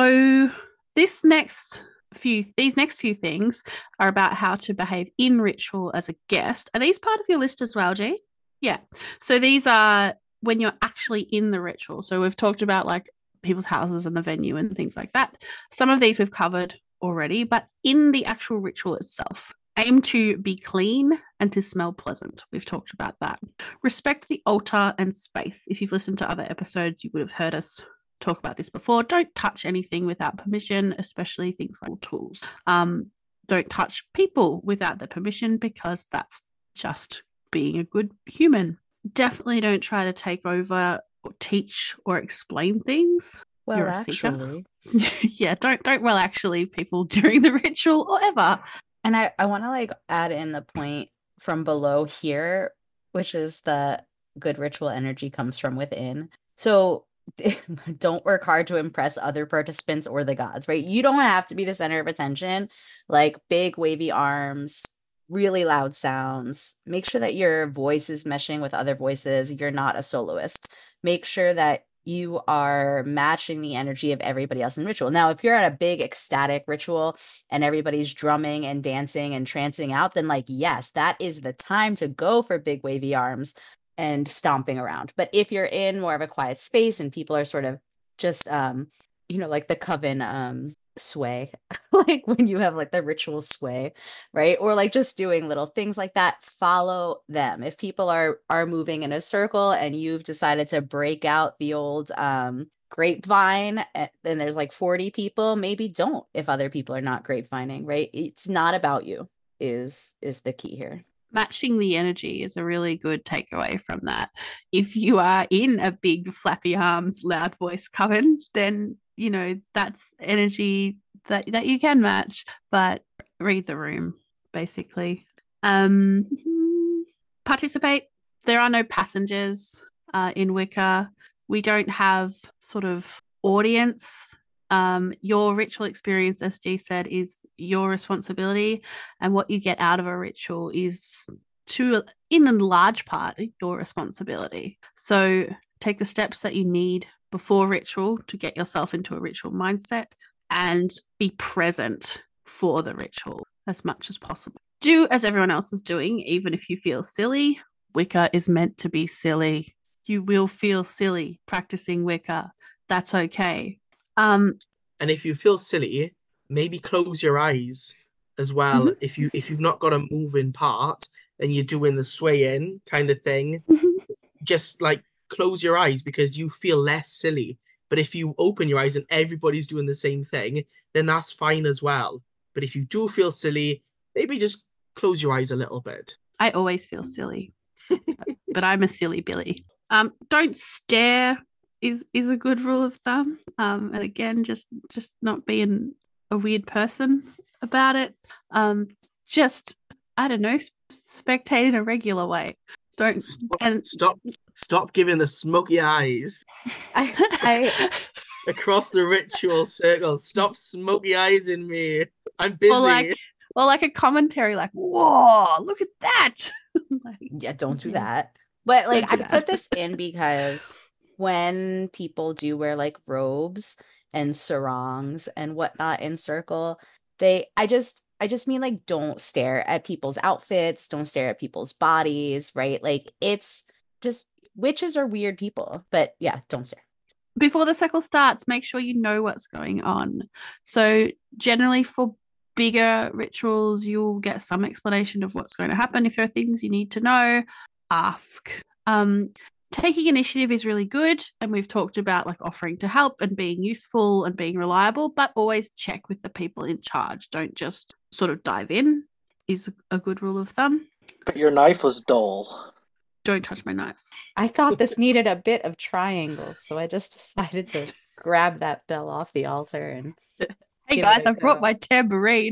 So this next few, these next few things are about how to behave in ritual as a guest. Are these part of your list as well, G? Yeah. So these are when you're actually in the ritual. So we've talked about like people's houses and the venue and things like that. Some of these we've covered already, but in the actual ritual itself, aim to be clean and to smell pleasant. We've talked about that. Respect the altar and space. If you've listened to other episodes, you would have heard us talk about this before. Don't touch anything without permission, especially things like tools. Um, don't touch people without their permission because that's just being a good human. Definitely don't try to take over or teach or explain things. Well, You're a actually, yeah, don't don't well actually people during the ritual or ever. and I, I want to like add in the point from below here, which is the good ritual energy comes from within. So don't work hard to impress other participants or the gods, right? You don't have to be the center of attention, like big wavy arms, really loud sounds. Make sure that your voice is meshing with other voices. You're not a soloist. Make sure that you are matching the energy of everybody else in ritual. Now, if you're at a big ecstatic ritual and everybody's drumming and dancing and trancing out, then like, yes, that is the time to go for big wavy arms and stomping around. But if you're in more of a quiet space and people are sort of just, um, you know, like the coven um, sway, like when you have like the ritual sway, right? Or like just doing little things like that, follow them. If people are are moving in a circle and you've decided to break out the old um, grapevine, and there's like forty people, maybe don't if other people are not grapevining, right? It's not about you is is the key here. Matching the energy is a really good takeaway from that. If you are in a big flappy arms, loud voice coven, then you know that's energy that that you can match, but read the room basically. Um, participate. There are no passengers uh, in Wicca. We don't have sort of audience. Um, your ritual experience, as G said, is your responsibility, and what you get out of a ritual is, to in a large part, your responsibility. So take the steps that you need before ritual to get yourself into a ritual mindset, and be present for the ritual as much as possible. Do as everyone else is doing, even if you feel silly. Wicca is meant to be silly. You will feel silly practicing Wicca. That's okay. Um, and if you feel silly, maybe close your eyes as well. Mm-hmm. If you if you've not got a moving part and you're doing the swaying kind of thing, mm-hmm. just like close your eyes because you feel less silly. But if you open your eyes and everybody's doing the same thing, then that's fine as well. But if you do feel silly, maybe just close your eyes a little bit. I always feel silly, but I'm a silly Billy. Um, don't stare. Is is a good rule of thumb. Um, and again, just just not being a weird person about it. Um, just I don't know, spectate in a regular way. Don't stop, and stop stop giving the smoky eyes. I, I across the ritual circle. Stop smoky eyes in me. I'm Or busy. like, or like a commentary, like, "Whoa, look at that!" Like, Yeah, don't do yeah. that. But like Don't do I put that. this in because when people do wear like robes and sarongs and whatnot in circle, they I just I just mean like don't stare at people's outfits, don't stare at people's bodies, right? Like it's just witches are weird people. But yeah, don't stare. Before the circle starts, make sure you know what's going on. So generally for bigger rituals, you'll get some explanation of what's going to happen. If there are things you need to know, ask. Um, taking initiative is really good. And we've talked about like offering to help and being useful and being reliable, but always check with the people in charge. Don't just sort of dive in, is a good rule of thumb. But your knife was dull. Don't touch my knife. I thought this needed a bit of triangle, so I just decided to grab that bell off the altar and Hey Give it guys, a I've brought go. my tambourine.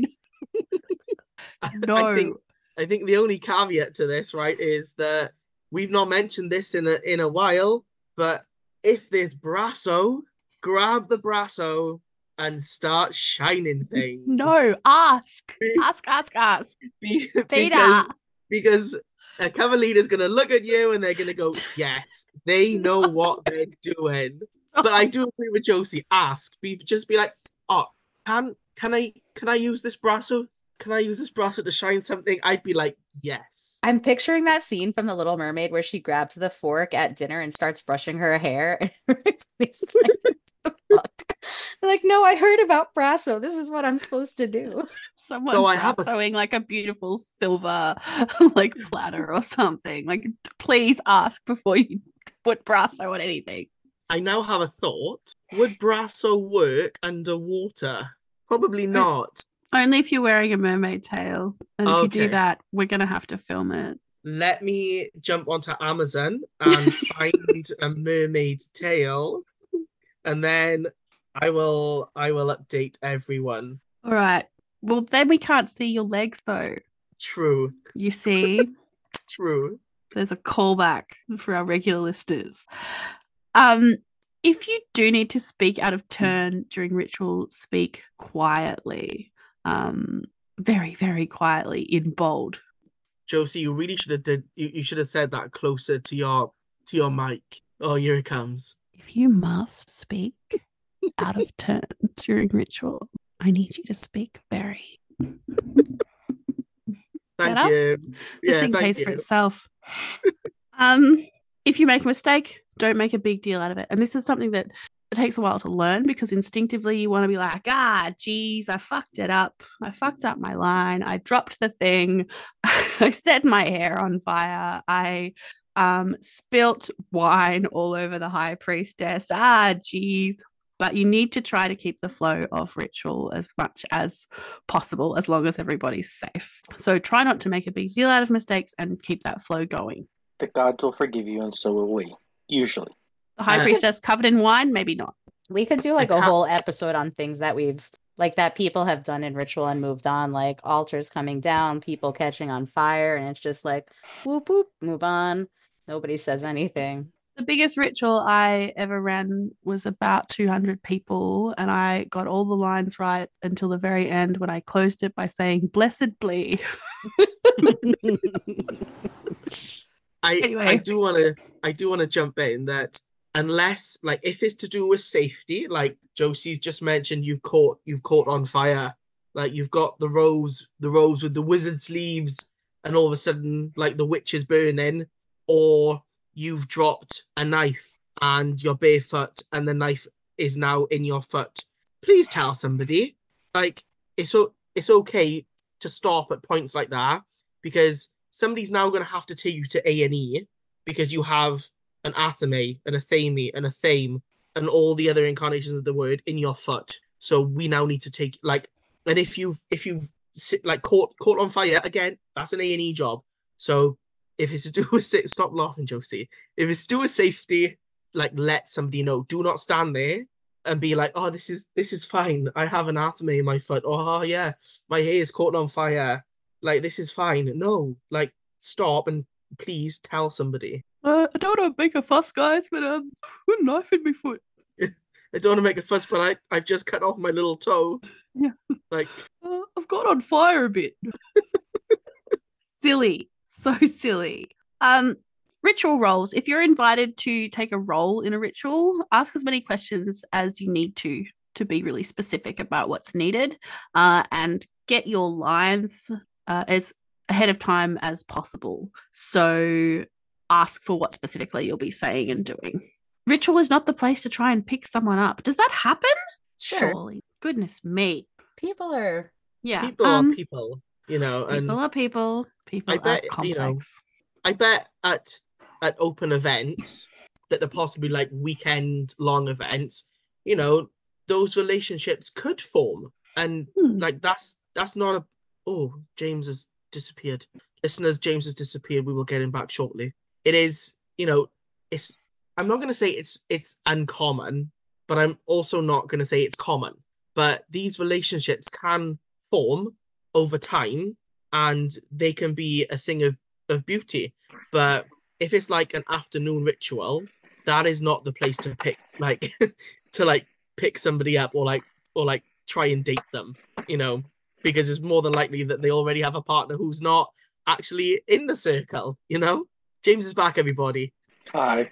No. I think I think the only caveat to this, right, is that we've not mentioned this in a in a while, but if there's brasso, grab the brasso and start shining things. No, ask. Ask, ask, ask. Be- Peter. because because a cover leader's gonna look at you and they're gonna go, yes, they know what they're doing. But I do agree with Josie. Ask. Be just be like, oh, can can I can I use this brasso? Can I use this brasso to shine something? I'd be like, yes. I'm picturing that scene from The Little Mermaid where she grabs the fork at dinner and starts brushing her hair. It's like, "What the fuck?" Like, no, I heard about Brasso. This is what I'm supposed to do. Someone So I have a- brassoing like a beautiful silver like platter or something. Like, please ask before you put brasso on anything. I now have a thought. Would brasso work underwater? Probably not. Only if you're wearing a mermaid tail. And if you do Okay. that, we're going to have to film it. Let me jump onto Amazon and find a mermaid tail, and then I will I will update everyone. All right. Well, then we can't see your legs though. True, You see, true. there's a callback for our regular listeners. Um, if you do need to speak out of turn during ritual, speak quietly. Um, very, very quietly in bold. Josie, you really should have did you, you should have said that closer to your to your mic. Oh, here it comes. If you must speak out of turn during ritual, I need you to speak very. Thank Better? you. This Yeah, thing thank pays you. for itself. um, if you make a mistake, don't make a big deal out of it. And this is something that it takes a while to learn because instinctively you want to be like, ah, geez, I fucked it up. I fucked up my line. I dropped the thing. I set my hair on fire. I um spilt wine all over the high priestess. Ah, geez. But you need to try to keep the flow of ritual as much as possible, as long as everybody's safe. So try not to make a big deal out of mistakes and keep that flow going. The gods will forgive you, and so will we. Usually. The high Uh, priestess covered in wine, maybe not. We could do like I a can't- whole episode on things that we've like that people have done in ritual and moved on, like altars coming down, people catching on fire, and it's just like whoop whoop, move on. Nobody says anything. The biggest ritual I ever ran was about two hundred people, and I got all the lines right until the very end when I closed it by saying, "Blessed Blee." I Anyway. I do want to I do want to jump in that unless like if it's to do with safety, like Josie's just mentioned, you've caught you've caught on fire, like you've got the rose the rose with the wizard sleeves, and all of a sudden like the witch is burning, or you've dropped a knife and you're barefoot and the knife is now in your foot. Please tell somebody. Like it's o- it's okay to stop at points like that because somebody's now going to have to take you to A and E because you have an athame, an athame, an athame, and all the other incarnations of the word in your foot. So we now need to take like, and if you've if you've si- like caught caught on fire again, that's an A and E job. So if it's to do with sa- stop laughing, Josie. If it's to do with safety, like let somebody know. Do not stand there and be like, oh, this is this is fine. I have an athame in my foot. Oh yeah, my hair is caught on fire. Like this is fine. No, like stop and please tell somebody. Uh, I don't want to make a fuss, guys, but um, a knife in my foot. I don't want to make a fuss, but I, I've just cut off my little toe. Yeah. Like, uh, I've got on fire a bit. Silly. So silly. Um, ritual roles. If you're invited to take a role in a ritual, ask as many questions as you need to to be really specific about what's needed, uh, and get your lines uh, as ahead of time as possible. So ask for what specifically you'll be saying and doing. Ritual is not the place to try and pick someone up. Does that happen? Sure. Surely. Goodness me. People are Yeah. people um, are people, you know, and People are people. People I bet, are you know, complex. I bet at at open events that are possibly like weekend long events, you know, those relationships could form. And Hmm. like that's that's not a oh, James has disappeared. Listeners, James has disappeared. We will get him back shortly. It is, you know, it's I'm not gonna say it's it's uncommon, but I'm also not gonna say it's common. But these relationships can form over time and they can be a thing of, of beauty. But if it's like an afternoon ritual, that is not the place to pick like to like pick somebody up or like or like try and date them, you know, because it's more than likely that they already have a partner who's not actually in the circle, you know? James is back, everybody. Hi.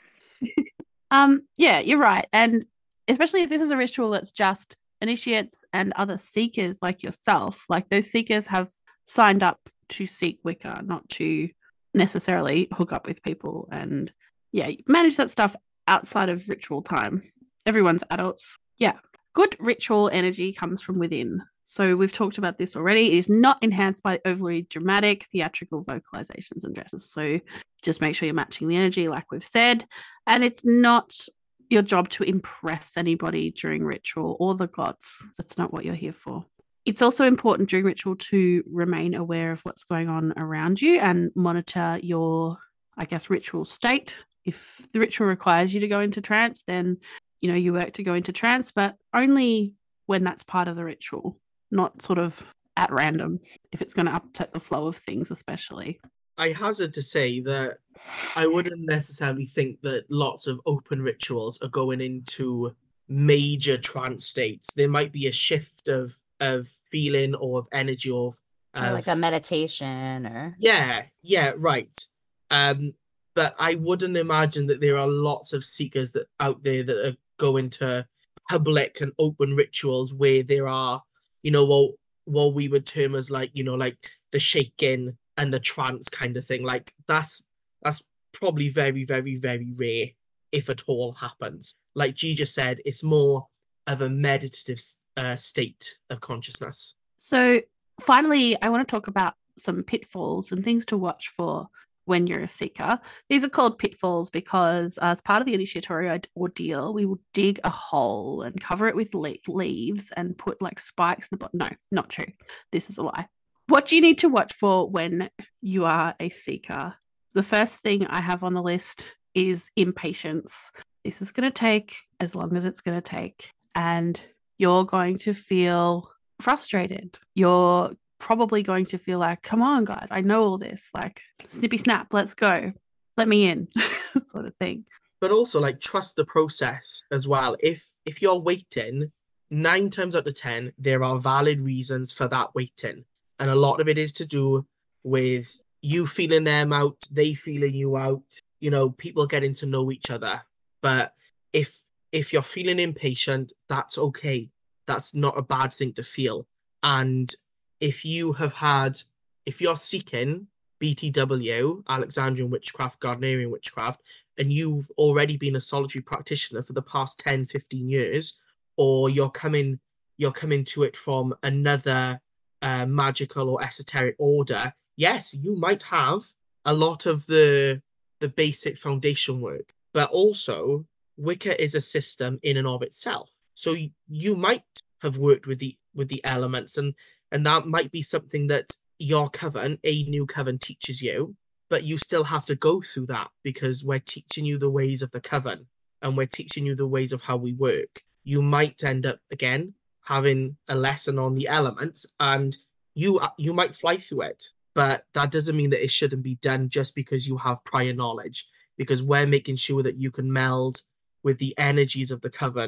Um, yeah, you're right. And especially if this is a ritual that's just initiates and other seekers like yourself, like those seekers have signed up to seek Wicca, not to necessarily hook up with people and yeah, manage that stuff outside of ritual time. Everyone's adults. Yeah. Good ritual energy comes from within. So we've talked about this already. It is not enhanced by overly dramatic theatrical vocalizations and dresses. So just make sure you're matching the energy, like we've said. And it's not your job to impress anybody during ritual or the gods. That's not what you're here for. It's also important during ritual to remain aware of what's going on around you and monitor your, I guess, ritual state. If the ritual requires you to go into trance, then, you know, you work to go into trance, but only when that's part of the ritual, not sort of at random, if it's going to upset the flow of things, especially. I hazard to say that I wouldn't necessarily think that lots of open rituals are going into major trance states. There might be a shift of of feeling or of energy or of, or like a meditation or yeah, yeah, right. Um, but I wouldn't imagine that there are lots of seekers that out there that are going to public and open rituals where there are, you know, what what we would term as like, you know, like the shaking and the trance kind of thing. Like that's that's probably very, very, very rare, if at all, happens. Like G just said, it's more of a meditative uh, state of consciousness. So finally, I want to talk about some pitfalls and things to watch for when you're a seeker. These are called pitfalls because uh, as part of the initiatory ordeal, we will dig a hole and cover it with le- leaves and put like spikes in the bottom. No, not true. This is a lie. What do you need to watch for when you are a seeker? The first thing I have on the list is impatience. This is going to take as long as it's going to take. And you're going to feel frustrated. You're probably going to feel like, come on, guys, I know all this. Like, snippy snap, let's go. Let me in, sort of thing. But also, like, trust the process as well. If if you're waiting, nine times out of ten, there are valid reasons for that waiting. And a lot of it is to do with you feeling them out, they feeling you out, you know, people getting to know each other. But if if you're feeling impatient, that's okay. That's not a bad thing to feel. And if you have had, if you're seeking B T W, Alexandrian Witchcraft, Gardnerian Witchcraft, and you've already been a solitary practitioner for the past ten, fifteen years, or you're coming, you're coming to it from another uh, magical or esoteric order, yes, you might have a lot of the the basic foundation work, but also Wicca is a system in and of itself. So you, you might have worked with the with the elements, and and that might be something that your coven, a new coven, teaches you, but you still have to go through that because we're teaching you the ways of the coven and we're teaching you the ways of how we work. You might end up again having a lesson on the elements, and you you might fly through it, but that doesn't mean that it shouldn't be done just because you have prior knowledge, because we're making sure that you can meld with the energies of the coven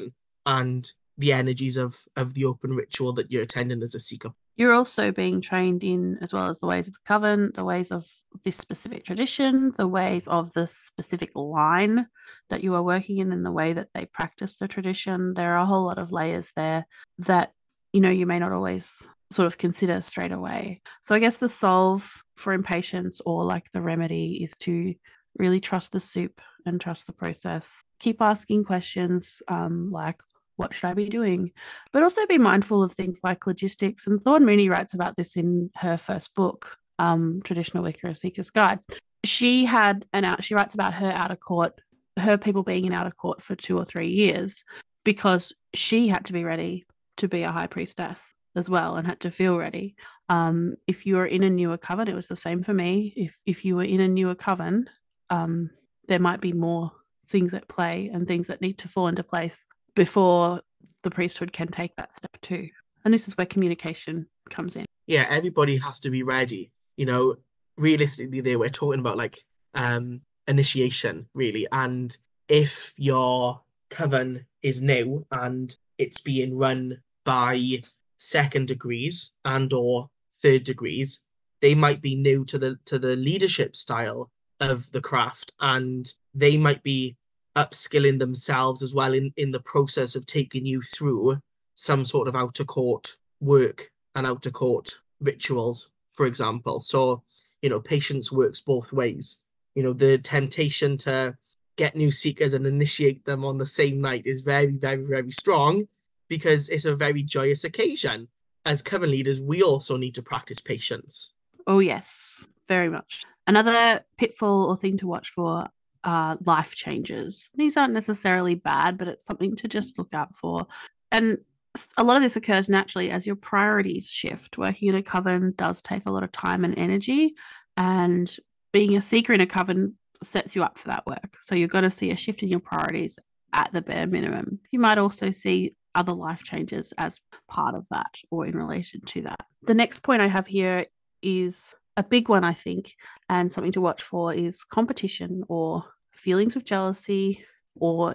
and the energies of of the open ritual that you're attending as a seeker. You're also being trained in, as well as the ways of the coven, the ways of this specific tradition, the ways of the specific line that you are working in, and the way that they practice the tradition. There are a whole lot of layers there that, you know, you may not always sort of consider straight away. So I guess the solve for impatience, or like the remedy, is to really trust the soup and trust the process. Keep asking questions um, like, what should I be doing? But also be mindful of things like logistics. And Thorne Mooney writes about this in her first book, um, Traditional Wicca: A Seeker's Guide. She had an out, she writes about her out of court, her people being in out of court for two or three years because she had to be ready to be a high priestess as well and had to feel ready. Um, if you were in a newer coven, it was the same for me. If if you were in a newer coven, um, there might be more things at play and things that need to fall into place before the priesthood can take that step too. And this is where communication comes in. Yeah, everybody has to be ready. You know, realistically, they were talking about like um, initiation, really. And if your coven is new and it's being run by second degrees and or third degrees, they might be new to the to the leadership style of the craft, and they might be upskilling themselves as well in, in the process of taking you through some sort of outer court work and outer court rituals, for example. So, you know, patience works both ways. You know, the temptation to get new seekers and initiate them on the same night is very, very, very strong because it's a very joyous occasion. As coven leaders, we also need to practice patience. Oh, yes, very much. Another pitfall or thing to watch for Uh, life changes. These aren't necessarily bad, but it's something to just look out for. And a lot of this occurs naturally as your priorities shift. Working in a coven does take a lot of time and energy, and being a seeker in a coven sets you up for that work. So you're going to see a shift in your priorities at the bare minimum. You might also see other life changes as part of that or in relation to that. The next point I have here is a big one, I think, and something to watch for is competition or feelings of jealousy or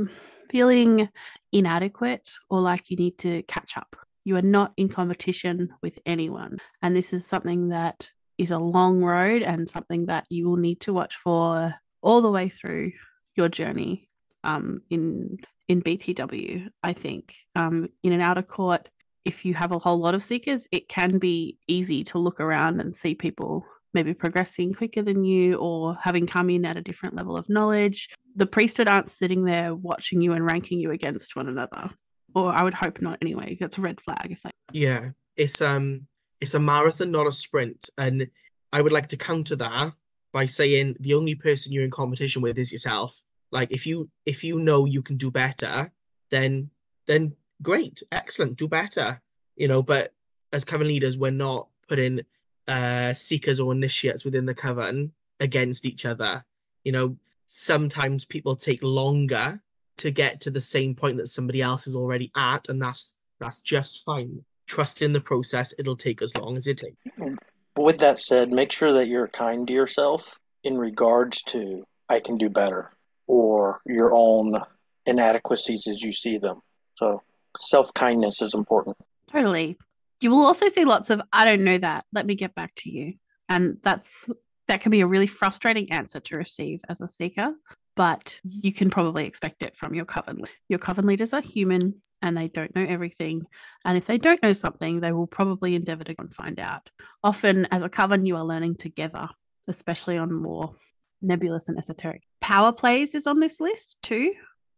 feeling inadequate or like you need to catch up. You are not in competition with anyone. And this is something that is a long road and something that you will need to watch for all the way through your journey um, in in B T W, I think. Um, in an outer court, if you have a whole lot of seekers, it can be easy to look around and see people maybe progressing quicker than you or having come in at a different level of knowledge. The priesthood aren't sitting there watching you and ranking you against one another. Or I would hope not anyway. That's a red flag. If they... Yeah, it's um, it's a marathon, not a sprint. And I would like to counter that by saying the only person you're in competition with is yourself. Like if you if you know you can do better, then then great, excellent, do better. You know, but as coven leaders, we're not putting uh seekers or initiates within the coven against each other. You know, sometimes people take longer to get to the same point that somebody else is already at, and that's that's just fine. Trust in the process. It'll take as long as it takes. But with that said, make sure that you're kind to yourself in regards to I can do better or your own inadequacies as you see them. So self-kindness is important. Totally. You will also see lots of, I don't know that, let me get back to you. And that's that can be a really frustrating answer to receive as a seeker, but you can probably expect it from your coven. Your coven leaders are human and they don't know everything. And if they don't know something, they will probably endeavor to go and find out. Often as a coven, you are learning together, especially on more nebulous and esoteric. Power plays is on this list too.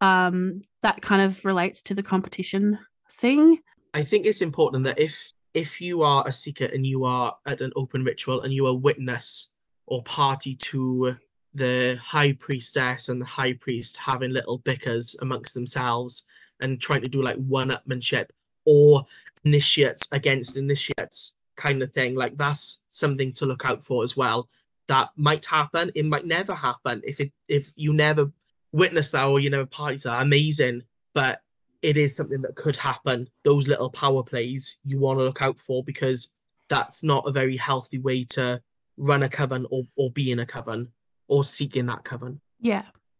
Um, that kind of relates to the competition thing. I think it's important that if if you are a seeker and you are at an open ritual and you are witness or party to the high priestess and the high priest having little bickers amongst themselves and trying to do like one-upmanship or initiates against initiates kind of thing, like that's something to look out for as well. That might happen. It might never happen. If it if you never witness that or you never party to that, amazing. But it is something that could happen. Those little power plays you want to look out for because that's not a very healthy way to run a coven or, or be in a coven or seek in that coven. Yeah.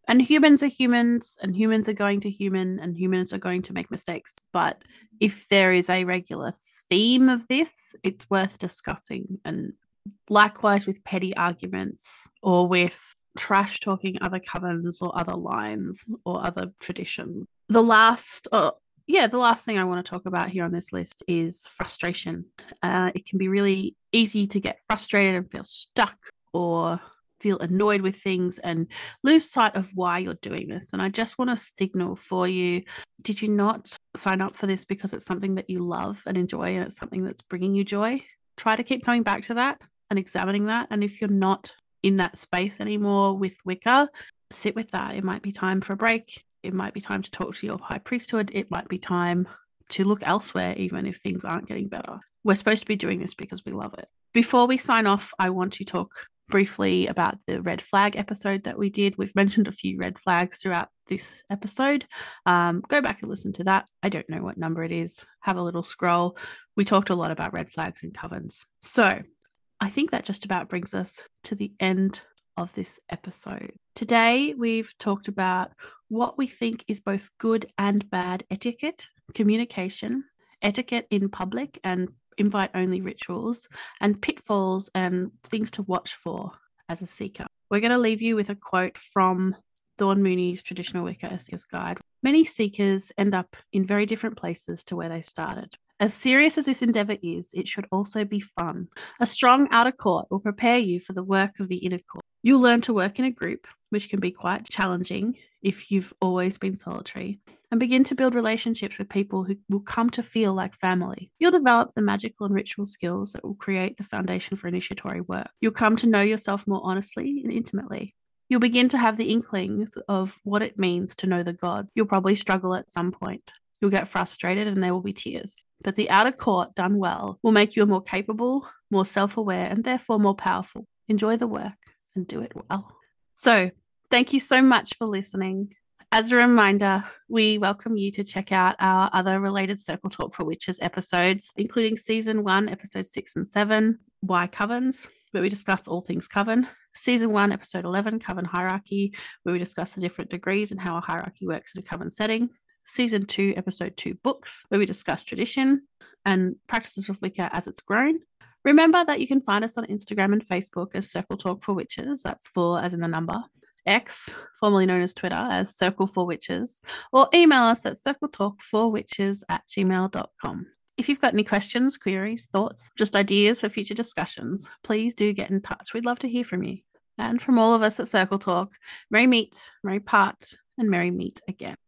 And humans are humans, and humans are going to human, and humans are going to make mistakes. But if there is a regular theme of this, it's worth discussing. And likewise with petty arguments or with trash talking other covens or other lines or other traditions. The last, oh, yeah, the last thing I want to talk about here on this list is frustration. Uh, it can be really easy to get frustrated and feel stuck or feel annoyed with things and lose sight of why you're doing this. And I just want to signal for you, did you not sign up for this because it's something that you love and enjoy and it's something that's bringing you joy? Try to keep coming back to that and examining that. And if you're not in that space anymore with Wicca, sit with that. It might be time for a break. It might be time to talk to your high priesthood. It might be time to look elsewhere, even if things aren't getting better. We're supposed to be doing this because we love it. Before we sign off, I want to talk briefly about the red flag episode that we did. We've mentioned a few red flags throughout this episode. Um, go back and listen to that. I don't know what number it is. Have a little scroll. We talked a lot about red flags and covens. So I think that just about brings us to the end of this episode. Today, we've talked about what we think is both good and bad etiquette, communication, etiquette in public and invite-only rituals, and pitfalls and things to watch for as a seeker. We're going to leave you with a quote from Thorn Mooney's Traditional Wicca A Seeker's Guide. Many seekers end up in very different places to where they started. As serious as this endeavour is, it should also be fun. A strong outer court will prepare you for the work of the inner court. You'll learn to work in a group, which can be quite challenging if you've always been solitary, and begin to build relationships with people who will come to feel like family. You'll develop the magical and ritual skills that will create the foundation for initiatory work. You'll come to know yourself more honestly and intimately. You'll begin to have the inklings of what it means to know the God. You'll probably struggle at some point. You'll get frustrated and there will be tears. But the outer court done well will make you a more capable, more self-aware, and therefore more powerful. Enjoy the work and do it well. So, thank you so much for listening. As a reminder, we welcome you to check out our other related Circle Talk for Witches episodes, including season one, episodes six and seven, Why Covens, where we discuss all things coven. Season one, episode eleven, Coven Hierarchy, where we discuss the different degrees and how a hierarchy works in a coven setting. Season two, episode two, Books, where we discuss tradition and practices of Wicca as it's grown. Remember that you can find us on Instagram and Facebook as Circle Talk for Witches. That's four as in the number. X, formerly known as Twitter, as Circle for Witches, or email us at circletalkforwitches at gmail dot com. If you've got any questions, queries, thoughts, just ideas for future discussions, please do get in touch. We'd love to hear from you. And from all of us at Circle Talk, merry meet, merry part, and merry meet again.